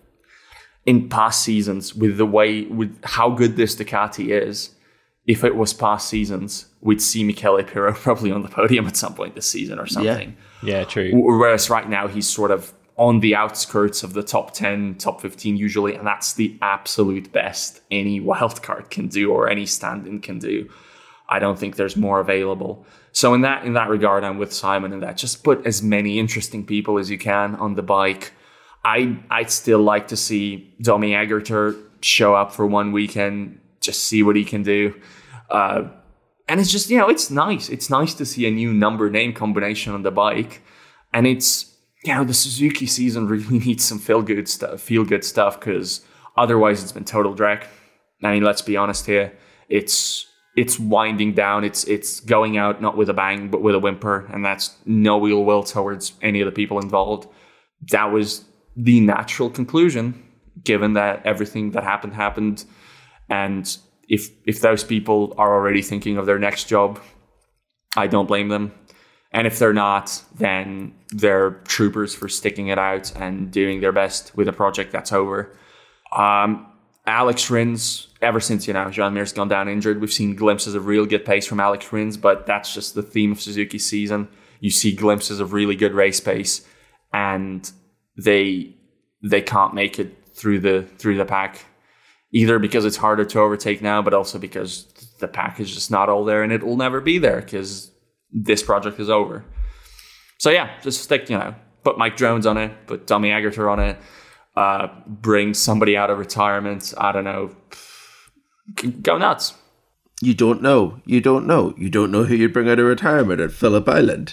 in past seasons, with the way, with how good this Ducati is, if it was past seasons, we'd see Michele Pirro probably on the podium at some point this season or something.
Yeah, yeah, true.
Whereas right now, he's sort of on the outskirts of the top ten, top fifteen usually, and that's the absolute best any wildcard can do or any stand-in can do. I don't think there's more available. So in that in that regard, I'm with Simon in that. Just put as many interesting people as you can on the bike. I, I'd still like to see Domi Aegerter show up for one weekend, just see what he can do. Uh, and it's just, you know, it's nice. It's nice to see a new number name combination on the bike. And it's, you know, the Suzuki season really needs some feel-good stuff, feel-good stuff, because otherwise it's been total drag. I mean, let's be honest here. It's it's winding down. It's it's going out not with a bang, but with a whimper. And that's no ill will towards any of the people involved. That was the natural conclusion, given that everything that happened happened. And if if those people are already thinking of their next job, I don't blame them. And if they're not, then they're troopers for sticking it out and doing their best with a project that's over. Um, Alex Rins, ever since, you know, Joan Mir's gone down injured, we've seen glimpses of real good pace from Alex Rins, but that's just the theme of Suzuki's season. You see glimpses of really good race pace, and they they can't make it through the through the pack, either because it's harder to overtake now, but also because the package is not all there, and it will never be there because this project is over. So yeah, just stick, you know, put Mike Jones on it, put Tommy Agerter on it, uh, bring somebody out of retirement. I don't know, go nuts.
You don't know. You don't know. You don't know who you'd bring out of retirement at Phillip Island.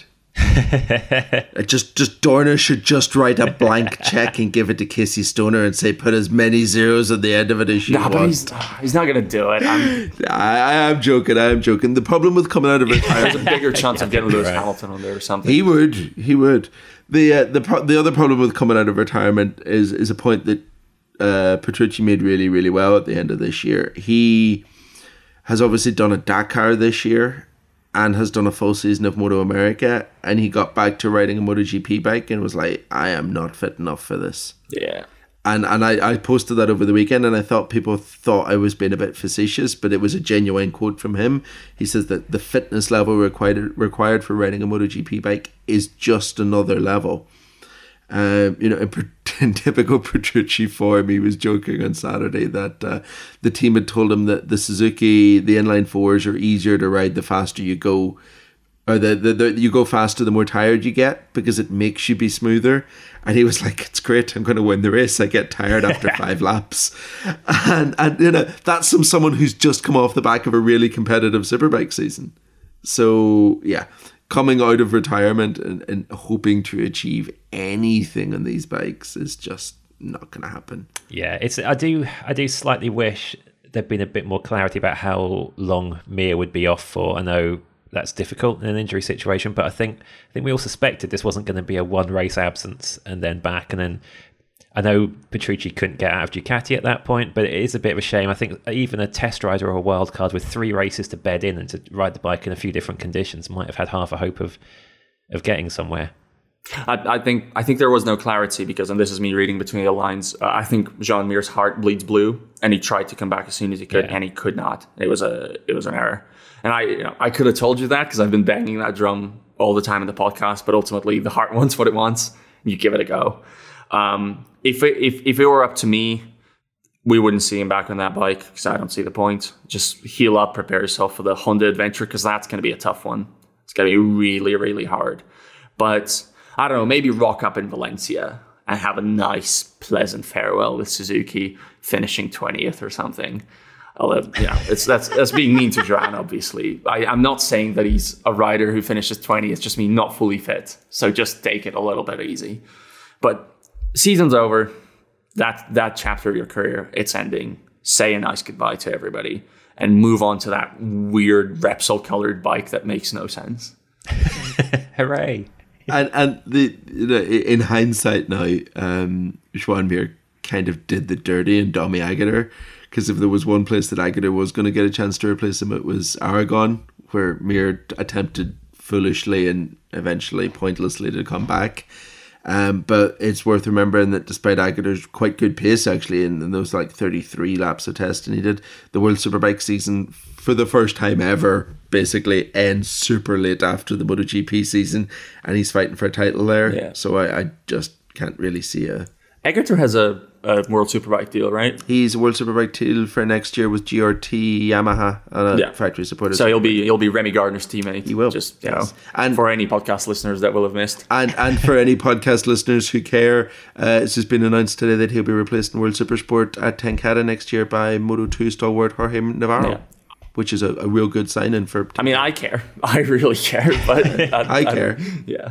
just, just Dorna should just write a blank check and give it to Casey Stoner and say, put as many zeros at the end of it as you
nah,
want.
But he's, he's not going to do it. I'm,
I, I am joking. I am joking. The problem with coming out of retirement,
there's a bigger chance of getting Lewis right. Hamilton on there or something.
He would. He would. The uh, the pro- the other problem with coming out of retirement is is a point that uh, Petrucci made really really well at the end of this year. He has obviously done a Dakar this year and has done a full season of Moto America, and he got back to riding a MotoGP bike and was like, I am not fit enough for this.
Yeah.
And and I, I posted that over the weekend, and I thought people thought I was being a bit facetious, but it was a genuine quote from him. He says that the fitness level required required for riding a MotoGP bike is just another level. Um, you know, in, in typical Petrucci form, he was joking on Saturday that uh, the team had told him that the Suzuki, the inline fours are easier to ride the faster you go, or the, the, the you go faster the more tired you get because it makes you be smoother. And he was like, it's great, I'm going to win the race. I get tired after five laps. And, and you know, that's from someone who's just come off the back of a really competitive Superbike season. So, yeah, coming out of retirement and, and hoping to achieve anything on these bikes is just not going to happen.
Yeah, it's. I do I do slightly wish there'd been a bit more clarity about how long Mir would be off for. I know that's difficult in an injury situation, but I think I think we all suspected this wasn't going to be a one race absence and then back. And then I know Petrucci couldn't get out of Ducati at that point, but it is a bit of a shame. I think even a test rider or a wild card with three races to bed in and to ride the bike in a few different conditions might have had half a hope of of getting somewhere.
I, I think I think there was no clarity because, and this is me reading between the lines, uh, I think Jean Mir's heart bleeds blue, and he tried to come back as soon as he could, yeah. and he could not. It was a it was an error, and I you know, I could have told you that because I've been banging that drum all the time in the podcast. But ultimately, the heart wants what it wants. And you give it a go. Um, if it, if if it were up to me, we wouldn't see him back on that bike because I don't see the point. Just heal up, prepare yourself for the Honda Adventure because that's going to be a tough one. It's going to be really really hard, but. I don't know, maybe rock up in Valencia and have a nice, pleasant farewell with Suzuki, finishing twentieth or something. Although, you know, it's that's that's being mean to Joan, obviously. I, I'm not saying that he's a rider who finishes twentieth. It's just me not fully fit. So just take it a little bit easy. But season's over. That that chapter of your career, it's ending. Say a nice goodbye to everybody and move on to that weird Repsol-colored bike that makes no sense.
Hooray.
And and the you know, in hindsight now, um, Joan Mir kind of did the dirty in Tommy Agerter, because if there was one place that Agerter was going to get a chance to replace him, it was Aragon, where Mir attempted foolishly and eventually pointlessly to come back. Um, but it's worth remembering that despite Agerter's quite good pace actually in, in those like thirty-three laps of testing he did, the World Superbike season for the first time ever basically ends super late after the MotoGP season, and he's fighting for a title there.
Yeah.
So I, I just can't really see a...
Agerter has a, a World Superbike deal, right?
He's a World Superbike deal for next year with G R T Yamaha and a
yeah.
factory supporter.
So he'll be he'll be Remy Gardner's teammate.
He will.
Just you
yes.
know,
and
for any podcast listeners that will have missed.
And and for any podcast listeners who care, uh, it's just been announced today that he'll be replaced in World Supersport at Tenkate next year by Moto two stalwart Jorge Navarro. Yeah. Which is a, a real good sign-in for...
I mean, I care. I really care. But I,
I care.
I, yeah.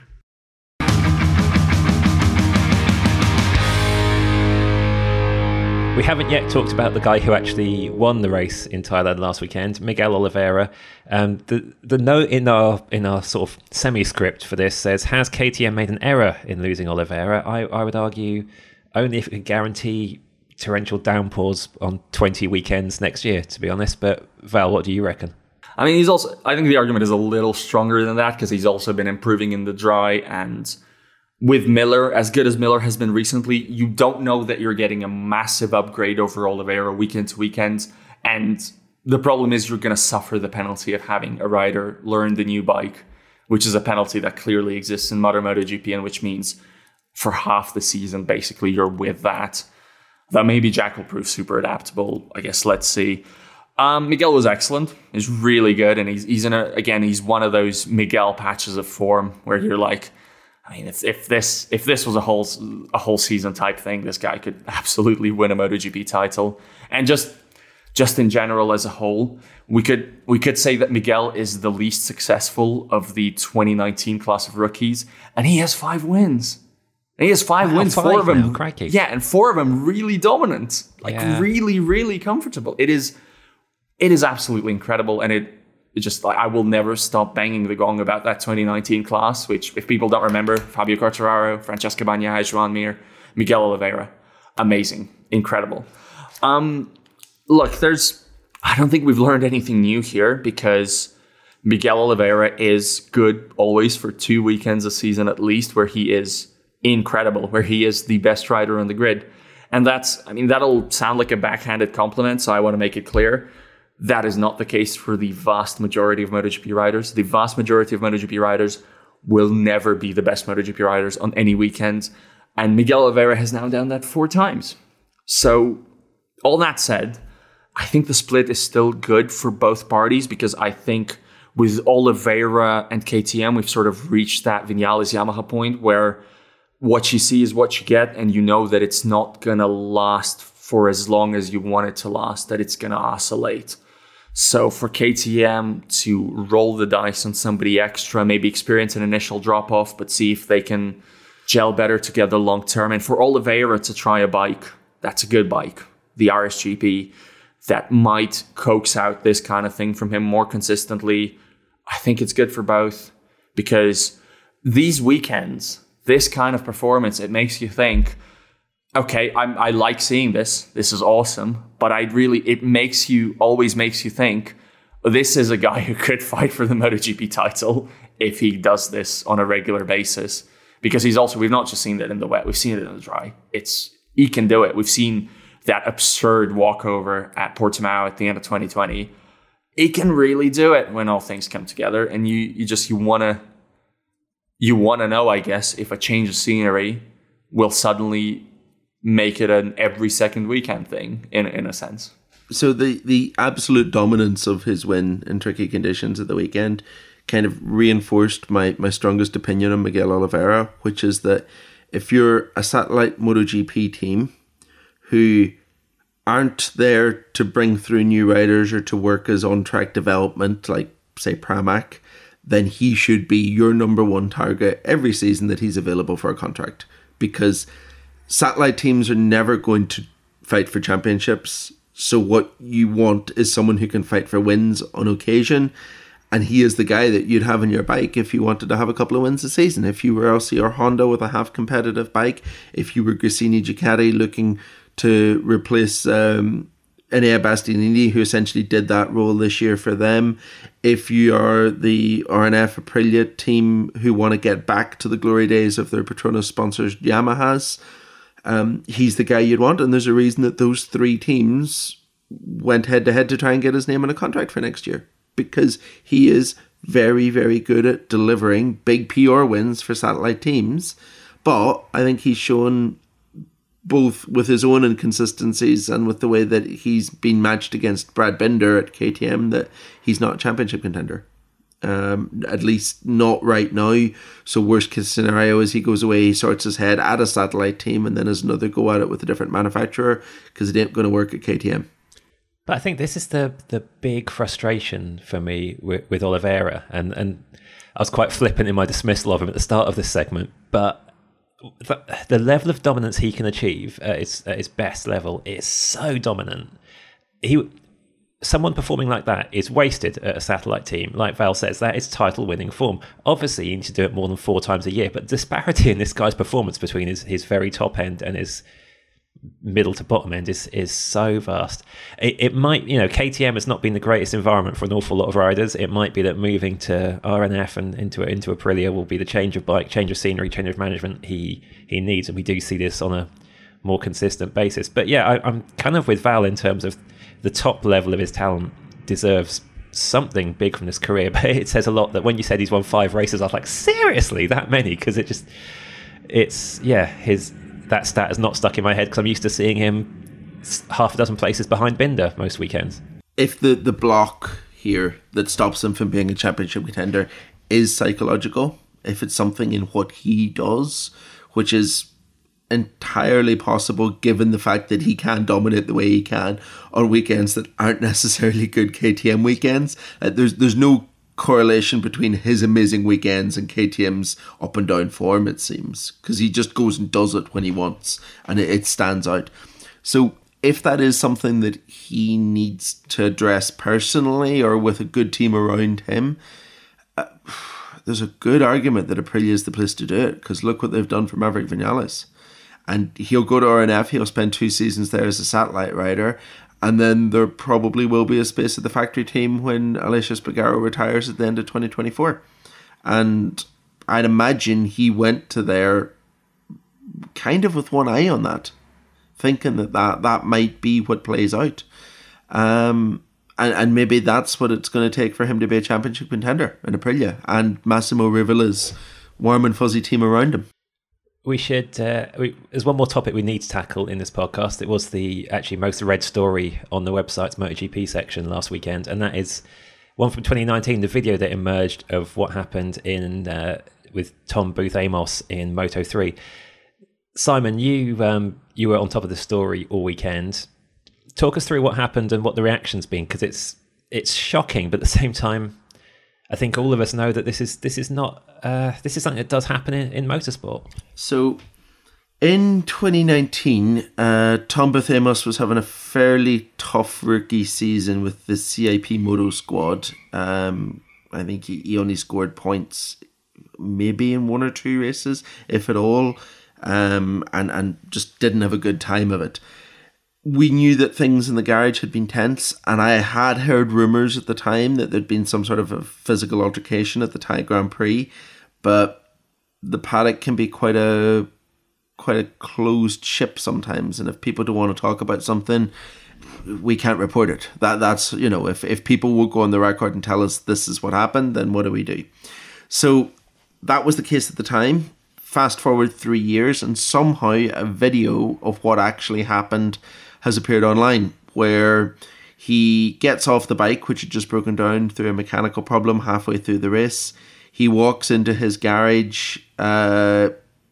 We haven't yet talked about the guy who actually won the race in Thailand last weekend, Miguel Oliveira. Um, the the note in our in our sort of semi-script for this says, has K T M made an error in losing Oliveira? I, I would argue only if it could guarantee torrential downpours on twenty weekends next year, to be honest. But Val, what do you reckon?
I mean, he's also. I think the argument is a little stronger than that because he's also been improving in the dry, and with Miller, as good as Miller has been recently, you don't know that you're getting a massive upgrade over Oliveira weekend to weekend, and the problem is you're going to suffer the penalty of having a rider learn the new bike, which is a penalty that clearly exists in modern MotoGP, and which means for half the season, basically, you're with that. That maybe Jack will prove super adaptable. I guess let's see. Um, Miguel was excellent. He's really good, and he's he's in a again. He's one of those Miguel patches of form where you're like, I mean, if if this if this was a whole a whole season type thing, this guy could absolutely win a MotoGP title. And just just in general as a whole, we could we could say that Miguel is the least successful of the twenty nineteen class of rookies, and he has five wins. And he has five
wow,
wins,
five
four of them,
now, crikey.
yeah, and four of them really dominant, like
Yeah.
really, really comfortable. It is. It is absolutely incredible, and it, it just like I will never stop banging the gong about that twenty nineteen class. Which, if people don't remember, Fabio Quartararo, Francesco Bagnaia, Joan Mir, Miguel Oliveira, amazing, incredible. Um, look, there's I don't think we've learned anything new here because Miguel Oliveira is good always for two weekends a season at least, where he is incredible, where he is the best rider on the grid, and that's I mean that'll sound like a backhanded compliment, so I want to make it clear. That is not the case for the vast majority of MotoGP riders. The vast majority of MotoGP riders will never be the best MotoGP riders on any weekend. And Miguel Oliveira has now done that four times. So, all that said, I think the split is still good for both parties because I think with Oliveira and K T M, we've sort of reached that Vinales Yamaha point where what you see is what you get, and you know that it's not going to last for as long as you want it to last, that it's going to oscillate. So for K T M to roll the dice on somebody extra, maybe experience an initial drop-off, but see if they can gel better together long-term. And for Oliveira to try a bike, that's a good bike, the R S G P, that might coax out this kind of thing from him more consistently. I think it's good for both because these weekends, this kind of performance, it makes you think, okay, I'm, I like seeing this. This is awesome. But I really, it makes you, always makes you think, this is a guy who could fight for the MotoGP title if he does this on a regular basis. Because he's also, we've not just seen that in the wet, we've seen it in the dry. It's, he can do it. We've seen that absurd walkover at Portimao at the end of twenty twenty. He can really do it when all things come together. And you, you just, you want to, you want to know, I guess, if a change of scenery will suddenly make it an every second weekend thing in in a sense.
So the the absolute dominance of his win in tricky conditions at the weekend kind of reinforced my my strongest opinion on Miguel Oliveira, which is that if you're a satellite MotoGP team who aren't there to bring through new riders or to work as on-track development, like say Pramac, then he should be your number one target every season that he's available for a contract, because satellite teams are never going to fight for championships. So what you want is someone who can fight for wins on occasion. And he is the guy that you'd have in your bike if you wanted to have a couple of wins a season. If you were L C R Honda with a half competitive bike, if you were Gresini Ducati looking to replace um, Enea Bastianini, who essentially did that role this year for them, if you are the R N F Aprilia team who want to get back to the glory days of their Petronas sponsors Yamahas, Um, he's the guy you'd want, and there's a reason that those three teams went head to head to try and get his name on a contract for next year, because he is very, very good at delivering big P R wins for satellite teams. But I think he's shown, both with his own inconsistencies and with the way that he's been matched against Brad Binder at K T M, that he's not a championship contender. Um, at least not right now. So worst case scenario is he goes away, he sorts his head at a satellite team, and then has another go at it with a different manufacturer, because it ain't going to work at K T M.
But I think this is the the big frustration for me with, with Oliveira, and and I was quite flippant in my dismissal of him at the start of this segment, but the, the level of dominance he can achieve at his, at his best level is so dominant. He Someone performing like that is wasted at a satellite team. Like Val says, that is title-winning form. Obviously, you need to do it more than four times a year, but disparity in this guy's performance between his, his very top end and his middle to bottom end is is so vast. It, it might, you know, K T M has not been the greatest environment for an awful lot of riders. It might be that moving to R N F and into into Aprilia will be the change of bike, change of scenery, change of management he he needs, and we do see this on a more consistent basis. But yeah, I, I'm kind of with Val in terms of the top level of his talent deserves something big from this career. But it says a lot that when you said he's won five races, I was like, seriously, that many? Because it just, it's, yeah, his that stat is not stuck in my head because I'm used to seeing him half a dozen places behind Binder most weekends.
if the, the block here that stops him from being a championship contender is psychological, if it's something in what he does, which is entirely possible given the fact that he can dominate the way he can on weekends that aren't necessarily good K T M weekends. Uh, there's there's no correlation between his amazing weekends and K T M's up and down form, it seems, because he just goes and does it when he wants, and it, it stands out. So if that is something that he needs to address personally or with a good team around him, uh, there's a good argument that Aprilia is the place to do it, because look what they've done for Maverick Vinales. And he'll go to R N F, he'll spend two seasons there as a satellite rider, and then there probably will be a space at the factory team when Aleix Espargaro retires at the end of twenty twenty-four. And I'd imagine he went to there kind of with one eye on that, thinking that that, that might be what plays out. Um, and, and maybe that's what it's going to take for him to be a championship contender in Aprilia, and Massimo Rivola's warm and fuzzy team around him.
We should. Uh, we, there's one more topic we need to tackle in this podcast. It was the actually most read story on the website's MotoGP section last weekend, and that is one from twenty nineteen. The video that emerged of what happened in uh, with Tom Booth Amos in Moto three. Simon, you um, you were on top of the story all weekend. Talk us through what happened and what the reaction's been, because it's it's shocking, but at the same time, I think all of us know that this is this is not uh, this is something that does happen in, in motorsport.
So, in twenty nineteen, uh, Tom Booth Amos was having a fairly tough rookie season with the C I P Moto squad. Um, I think he, he only scored points maybe in one or two races, if at all, um, and and just didn't have a good time of it. We knew that things in the garage had been tense, and I had heard rumours at the time that there'd been some sort of a physical altercation at the Thai Grand Prix, but the paddock can be quite a quite a closed ship sometimes, and if people don't want to talk about something, we can't report it. That that's you know, if, if people will go on the record and tell us this is what happened, then what do we do? So that was the case at the time. Fast forward three years, and somehow a video of what actually happened has appeared online, where he gets off the bike, which had just broken down through a mechanical problem halfway through the race. He walks into his garage, uh,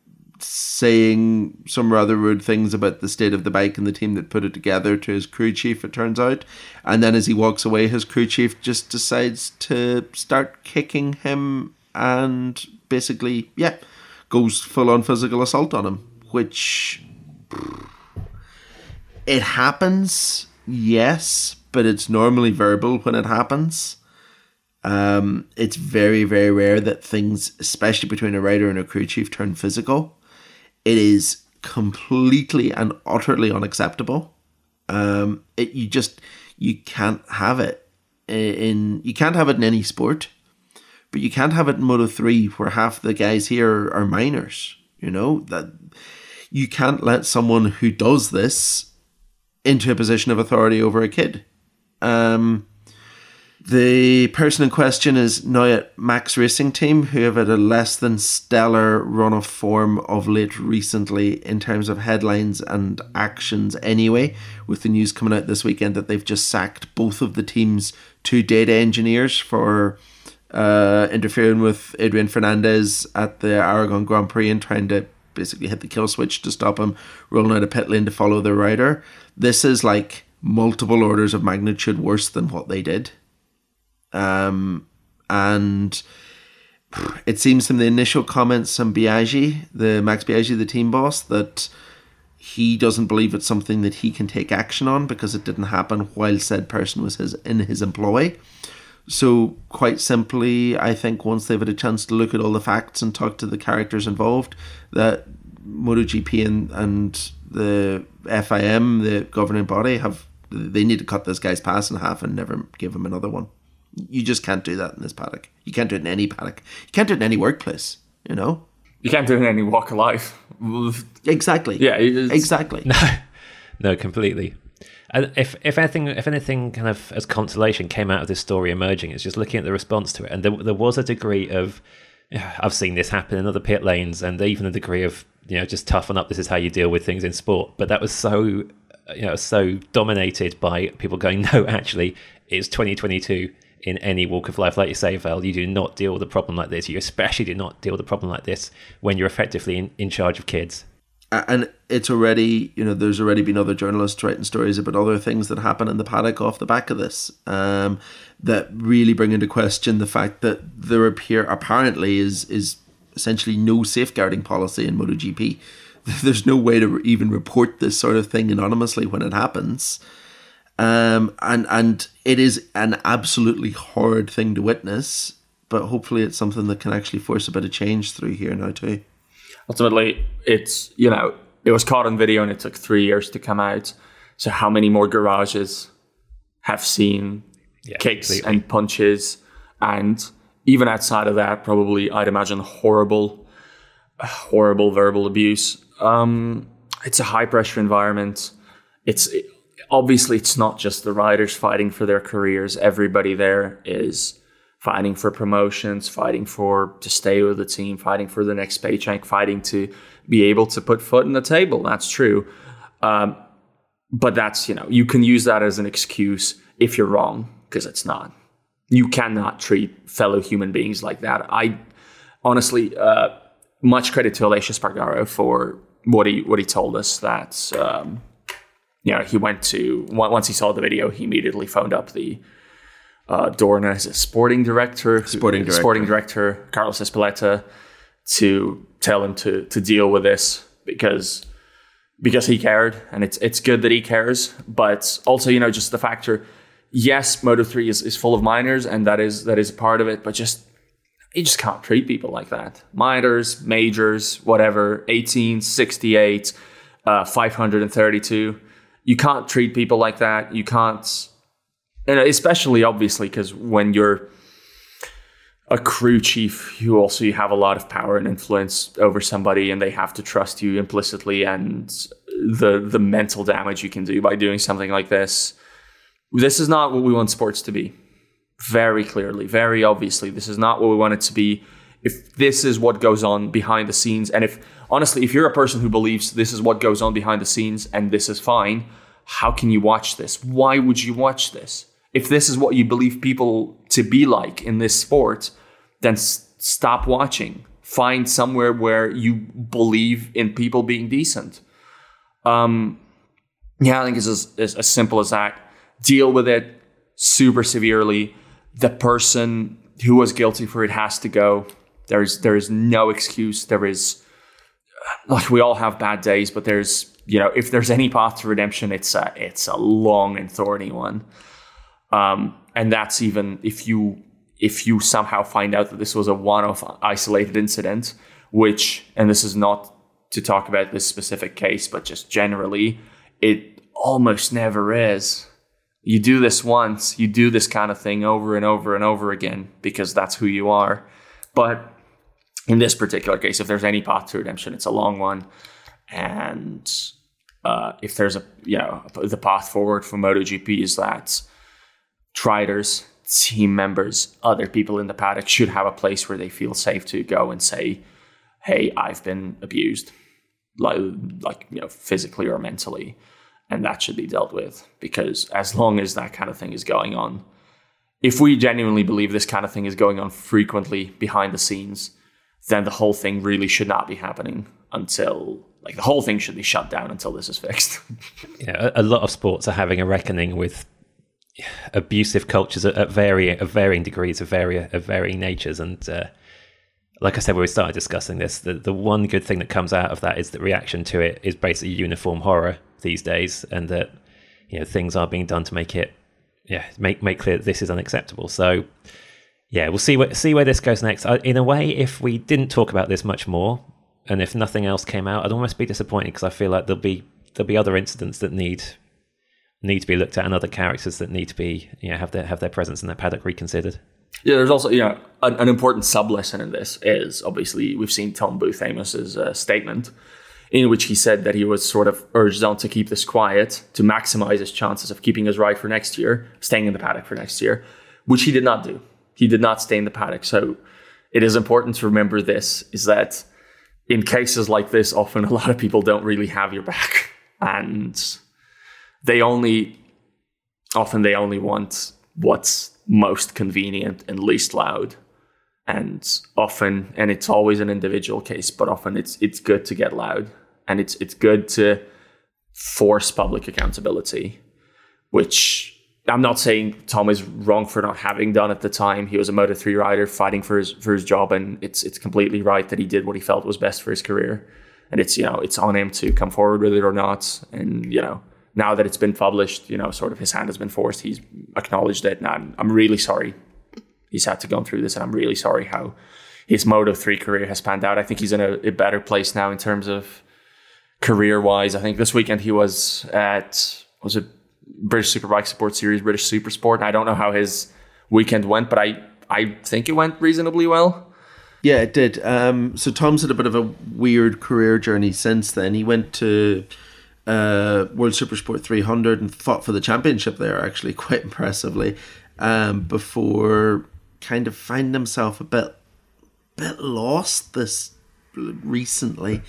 saying some rather rude things about the state of the bike and the team that put it together to his crew chief, it turns out. And then as he walks away, his crew chief just decides to start kicking him and basically, yeah, goes full-on physical assault on him, which... It happens, yes, but it's normally verbal when it happens. Um, it's very, very rare that things, especially between a rider and a crew chief, turn physical. It is completely and utterly unacceptable. Um, it you just you can't have it in you can't have it in any sport, but you can't have it in Moto three, where half the guys here are minors. You know that you can't let someone who does this into a position of authority over a kid. Um, the person in question is now at Max Racing Team, who have had a less than stellar run of form of late recently in terms of headlines and actions anyway, with the news coming out this weekend that they've just sacked both of the team's two data engineers for uh, interfering with Adrian Fernandez at the Aragon Grand Prix and trying to basically hit the kill switch to stop him rolling out of pit lane to follow their rider. This is like multiple orders of magnitude worse than what they did. Um, and it seems from the initial comments from Biaggi, the Max Biaggi, the team boss, that he doesn't believe it's something that he can take action on because it didn't happen while said person was his in his employ. So quite simply, I think once they've had a chance to look at all the facts and talk to the characters involved, that MotoGP and, and the F I M, the governing body, have they need to cut this guy's pass in half and never give him another one. You just can't do that in this paddock. You can't do it in any paddock. You can't do it in any workplace, you know?
You can't do it in any walk of life.
Exactly.
Yeah, it's...
exactly.
No, no, completely. And if if anything, if anything, kind of as consolation came out of this story emerging, it's just looking at the response to it, and there there was a degree of, I've seen this happen in other pit lanes, and even a degree of, you know, just toughen up. This is how you deal with things in sport. But that was so you know, so dominated by people going, no, actually, it's twenty twenty-two in any walk of life. Like you say, Val, you do not deal with a problem like this. You especially do not deal with a problem like this when you're effectively in, in charge of kids.
And it's already, you know, there's already been other journalists writing stories about other things that happen in the paddock off the back of this, um, that really bring into question the fact that there appear apparently is is essentially no safeguarding policy in MotoGP. There's no way to even report this sort of thing anonymously when it happens. Um, and and it is an absolutely horrid thing to witness, but hopefully it's something that can actually force a bit of change through here now too.
Ultimately, it's, you know, it was caught on video and it took three years to come out. So how many more garages have seen yeah, kicks completely. and punches? And even outside of that, probably, I'd imagine, horrible, horrible verbal abuse. Um, it's a high-pressure environment. It's it, obviously, it's not just the riders fighting for their careers. Everybody there is fighting for promotions, fighting for to stay with the team, fighting for the next paycheck, fighting to be able to put foot on the table. That's true. Um, but that's, you know, you can use that as an excuse if you're wrong, because it's not. You cannot treat fellow human beings like that. I honestly, uh, much credit to Aleix Espargaro for what he what he told us, that, um, you know, he went to, once he saw the video, he immediately phoned up the Uh, Dorna as a sporting director,
sporting director,
sporting director Carlos Espeleta, to tell him to to deal with this because because he cared, and it's it's good that he cares. But also, you know, just the factor, yes, Moto three is, is full of minors, and that is that is a part of it. But just you just can't treat people like that. Minors, majors, whatever, eighteen, sixty-eight, uh, five hundred thirty-two. You can't treat people like that. You can't. And especially, obviously, because when you're a crew chief, you also you have a lot of power and influence over somebody, and they have to trust you implicitly. And the the mental damage you can do by doing something like this, this is not what we want sports to be. Very clearly, very obviously, this is not what we want it to be. If this is what goes on behind the scenes, and if honestly, if you're a person who believes this is what goes on behind the scenes and this is fine, how can you watch this? Why would you watch this? If this is what you believe people to be like in this sport, then s- stop watching. Find somewhere where you believe in people being decent. Um, yeah, I think it's as, as, as simple as that. Deal with it super severely. The person who was guilty for it has to go. There's there is no excuse. There is, like, we all have bad days, but there's, you know, if there's any path to redemption, it's a, it's a long and thorny one. Um, and that's even if you if you somehow find out that this was a one-off isolated incident, which, and this is not to talk about this specific case, but just generally, it almost never is. You do this once, you do this kind of thing over and over and over again because that's who you are. But in this particular case, if there's any path to redemption, it's a long one. And uh, if there's a, you know, the path forward for MotoGP is that riders, team members, other people in the paddock should have a place where they feel safe to go and say, hey, I've been abused, like, like you know, physically or mentally, and that should be dealt with. Because as long as that kind of thing is going on, if we genuinely believe this kind of thing is going on frequently behind the scenes, then the whole thing really should not be happening until, like, the whole thing should be shut down until this is fixed.
Yeah, a, a lot of sports are having a reckoning with abusive cultures at, at varying of varying degrees of varying of varying natures, and uh, like I said when we started discussing this, the the one good thing that comes out of that is that reaction to it is basically uniform horror these days, and that, you know, things are being done to make it yeah make make clear that this is unacceptable. So yeah, we'll see where see where this goes next. I, in a way, if we didn't talk about this much more, and if nothing else came out, I'd almost be disappointed, because I feel like there'll be there'll be other incidents that need need to be looked at, and other characters that need to be, you know, have their have their presence in that paddock reconsidered. Yeah,
there's also, you know, an, an important sub lesson in this is, obviously, we've seen Tom Booth Amos's uh, statement, in which he said that he was sort of urged on to keep this quiet to maximize his chances of keeping his ride for next year, staying in the paddock for next year, which he did not do. He did not stay in the paddock. So it is important to remember this, is that in cases like this, often a lot of people don't really have your back. And they only, often they only want what's most convenient and least loud. And often, and it's always an individual case, but often it's it's good to get loud, and it's it's good to force public accountability, which I'm not saying Tom is wrong for not having done at the time. He was a Moto three rider fighting for his for his job, and it's it's completely right that he did what he felt was best for his career. And it's, you know, it's on him to come forward with it or not. And, you know, now that it's been published, you know, sort of his hand has been forced. He's acknowledged it, and I'm, I'm really sorry he's had to go through this, and I'm really sorry how his Moto three career has panned out. I think he's in a, a better place now in terms of career-wise. I think this weekend he was at, was it British Superbike Sport Series, British Supersport? And I don't know how his weekend went, but I, I think it went reasonably well.
Yeah, it did. Um, so Tom's had a bit of a weird career journey since then. He went to uh, World Supersport three hundred and fought for the championship there, actually, quite impressively, um, before kind of finding himself a bit, bit lost this recently.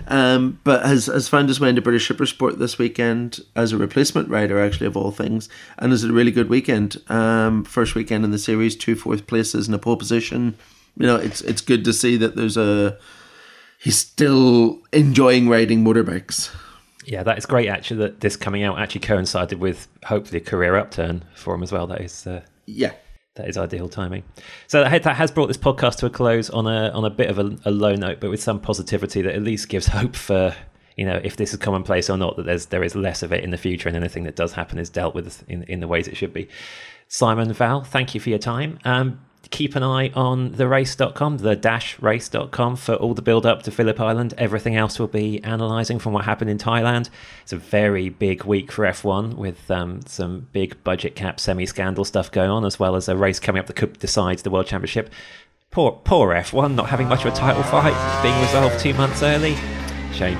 Um, but has, has found his way into British Supersport this weekend as a replacement rider, actually, of all things, and is a really good weekend. Um, first weekend in the series, two fourth places and a pole position. You know, it's it's good to see that there's a he's still enjoying riding motorbikes.
Yeah, that is great. Actually, that this coming out actually coincided with hopefully a career upturn for him as well. That is uh,
yeah.
That is ideal timing. So that has brought this podcast to a close on a on a bit of a, a low note, but with some positivity that at least gives hope for, you know, if this is commonplace or not, that there's there is less of it in the future, and anything that does happen is dealt with in, in the ways it should be. Simon, Val, thank you for your time. Um, keep an eye on the race dot com, the dash race dot com, for all the build up to Phillip Island. Everything else we'll be analysing from what happened in Thailand. It's a very big week for F one with um, some big budget cap semi-scandal stuff going on, as well as a race coming up that could decide the World Championship. Poor, poor F one not having much of a title fight, being resolved two months early. Shame.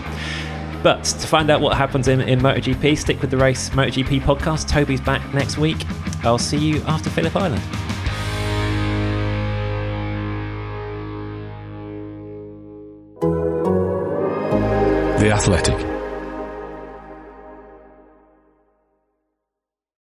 But to find out what happens in, in MotoGP, stick with the Race MotoGP podcast. Toby's back next week. I'll see you after Phillip Island.
The Athletic.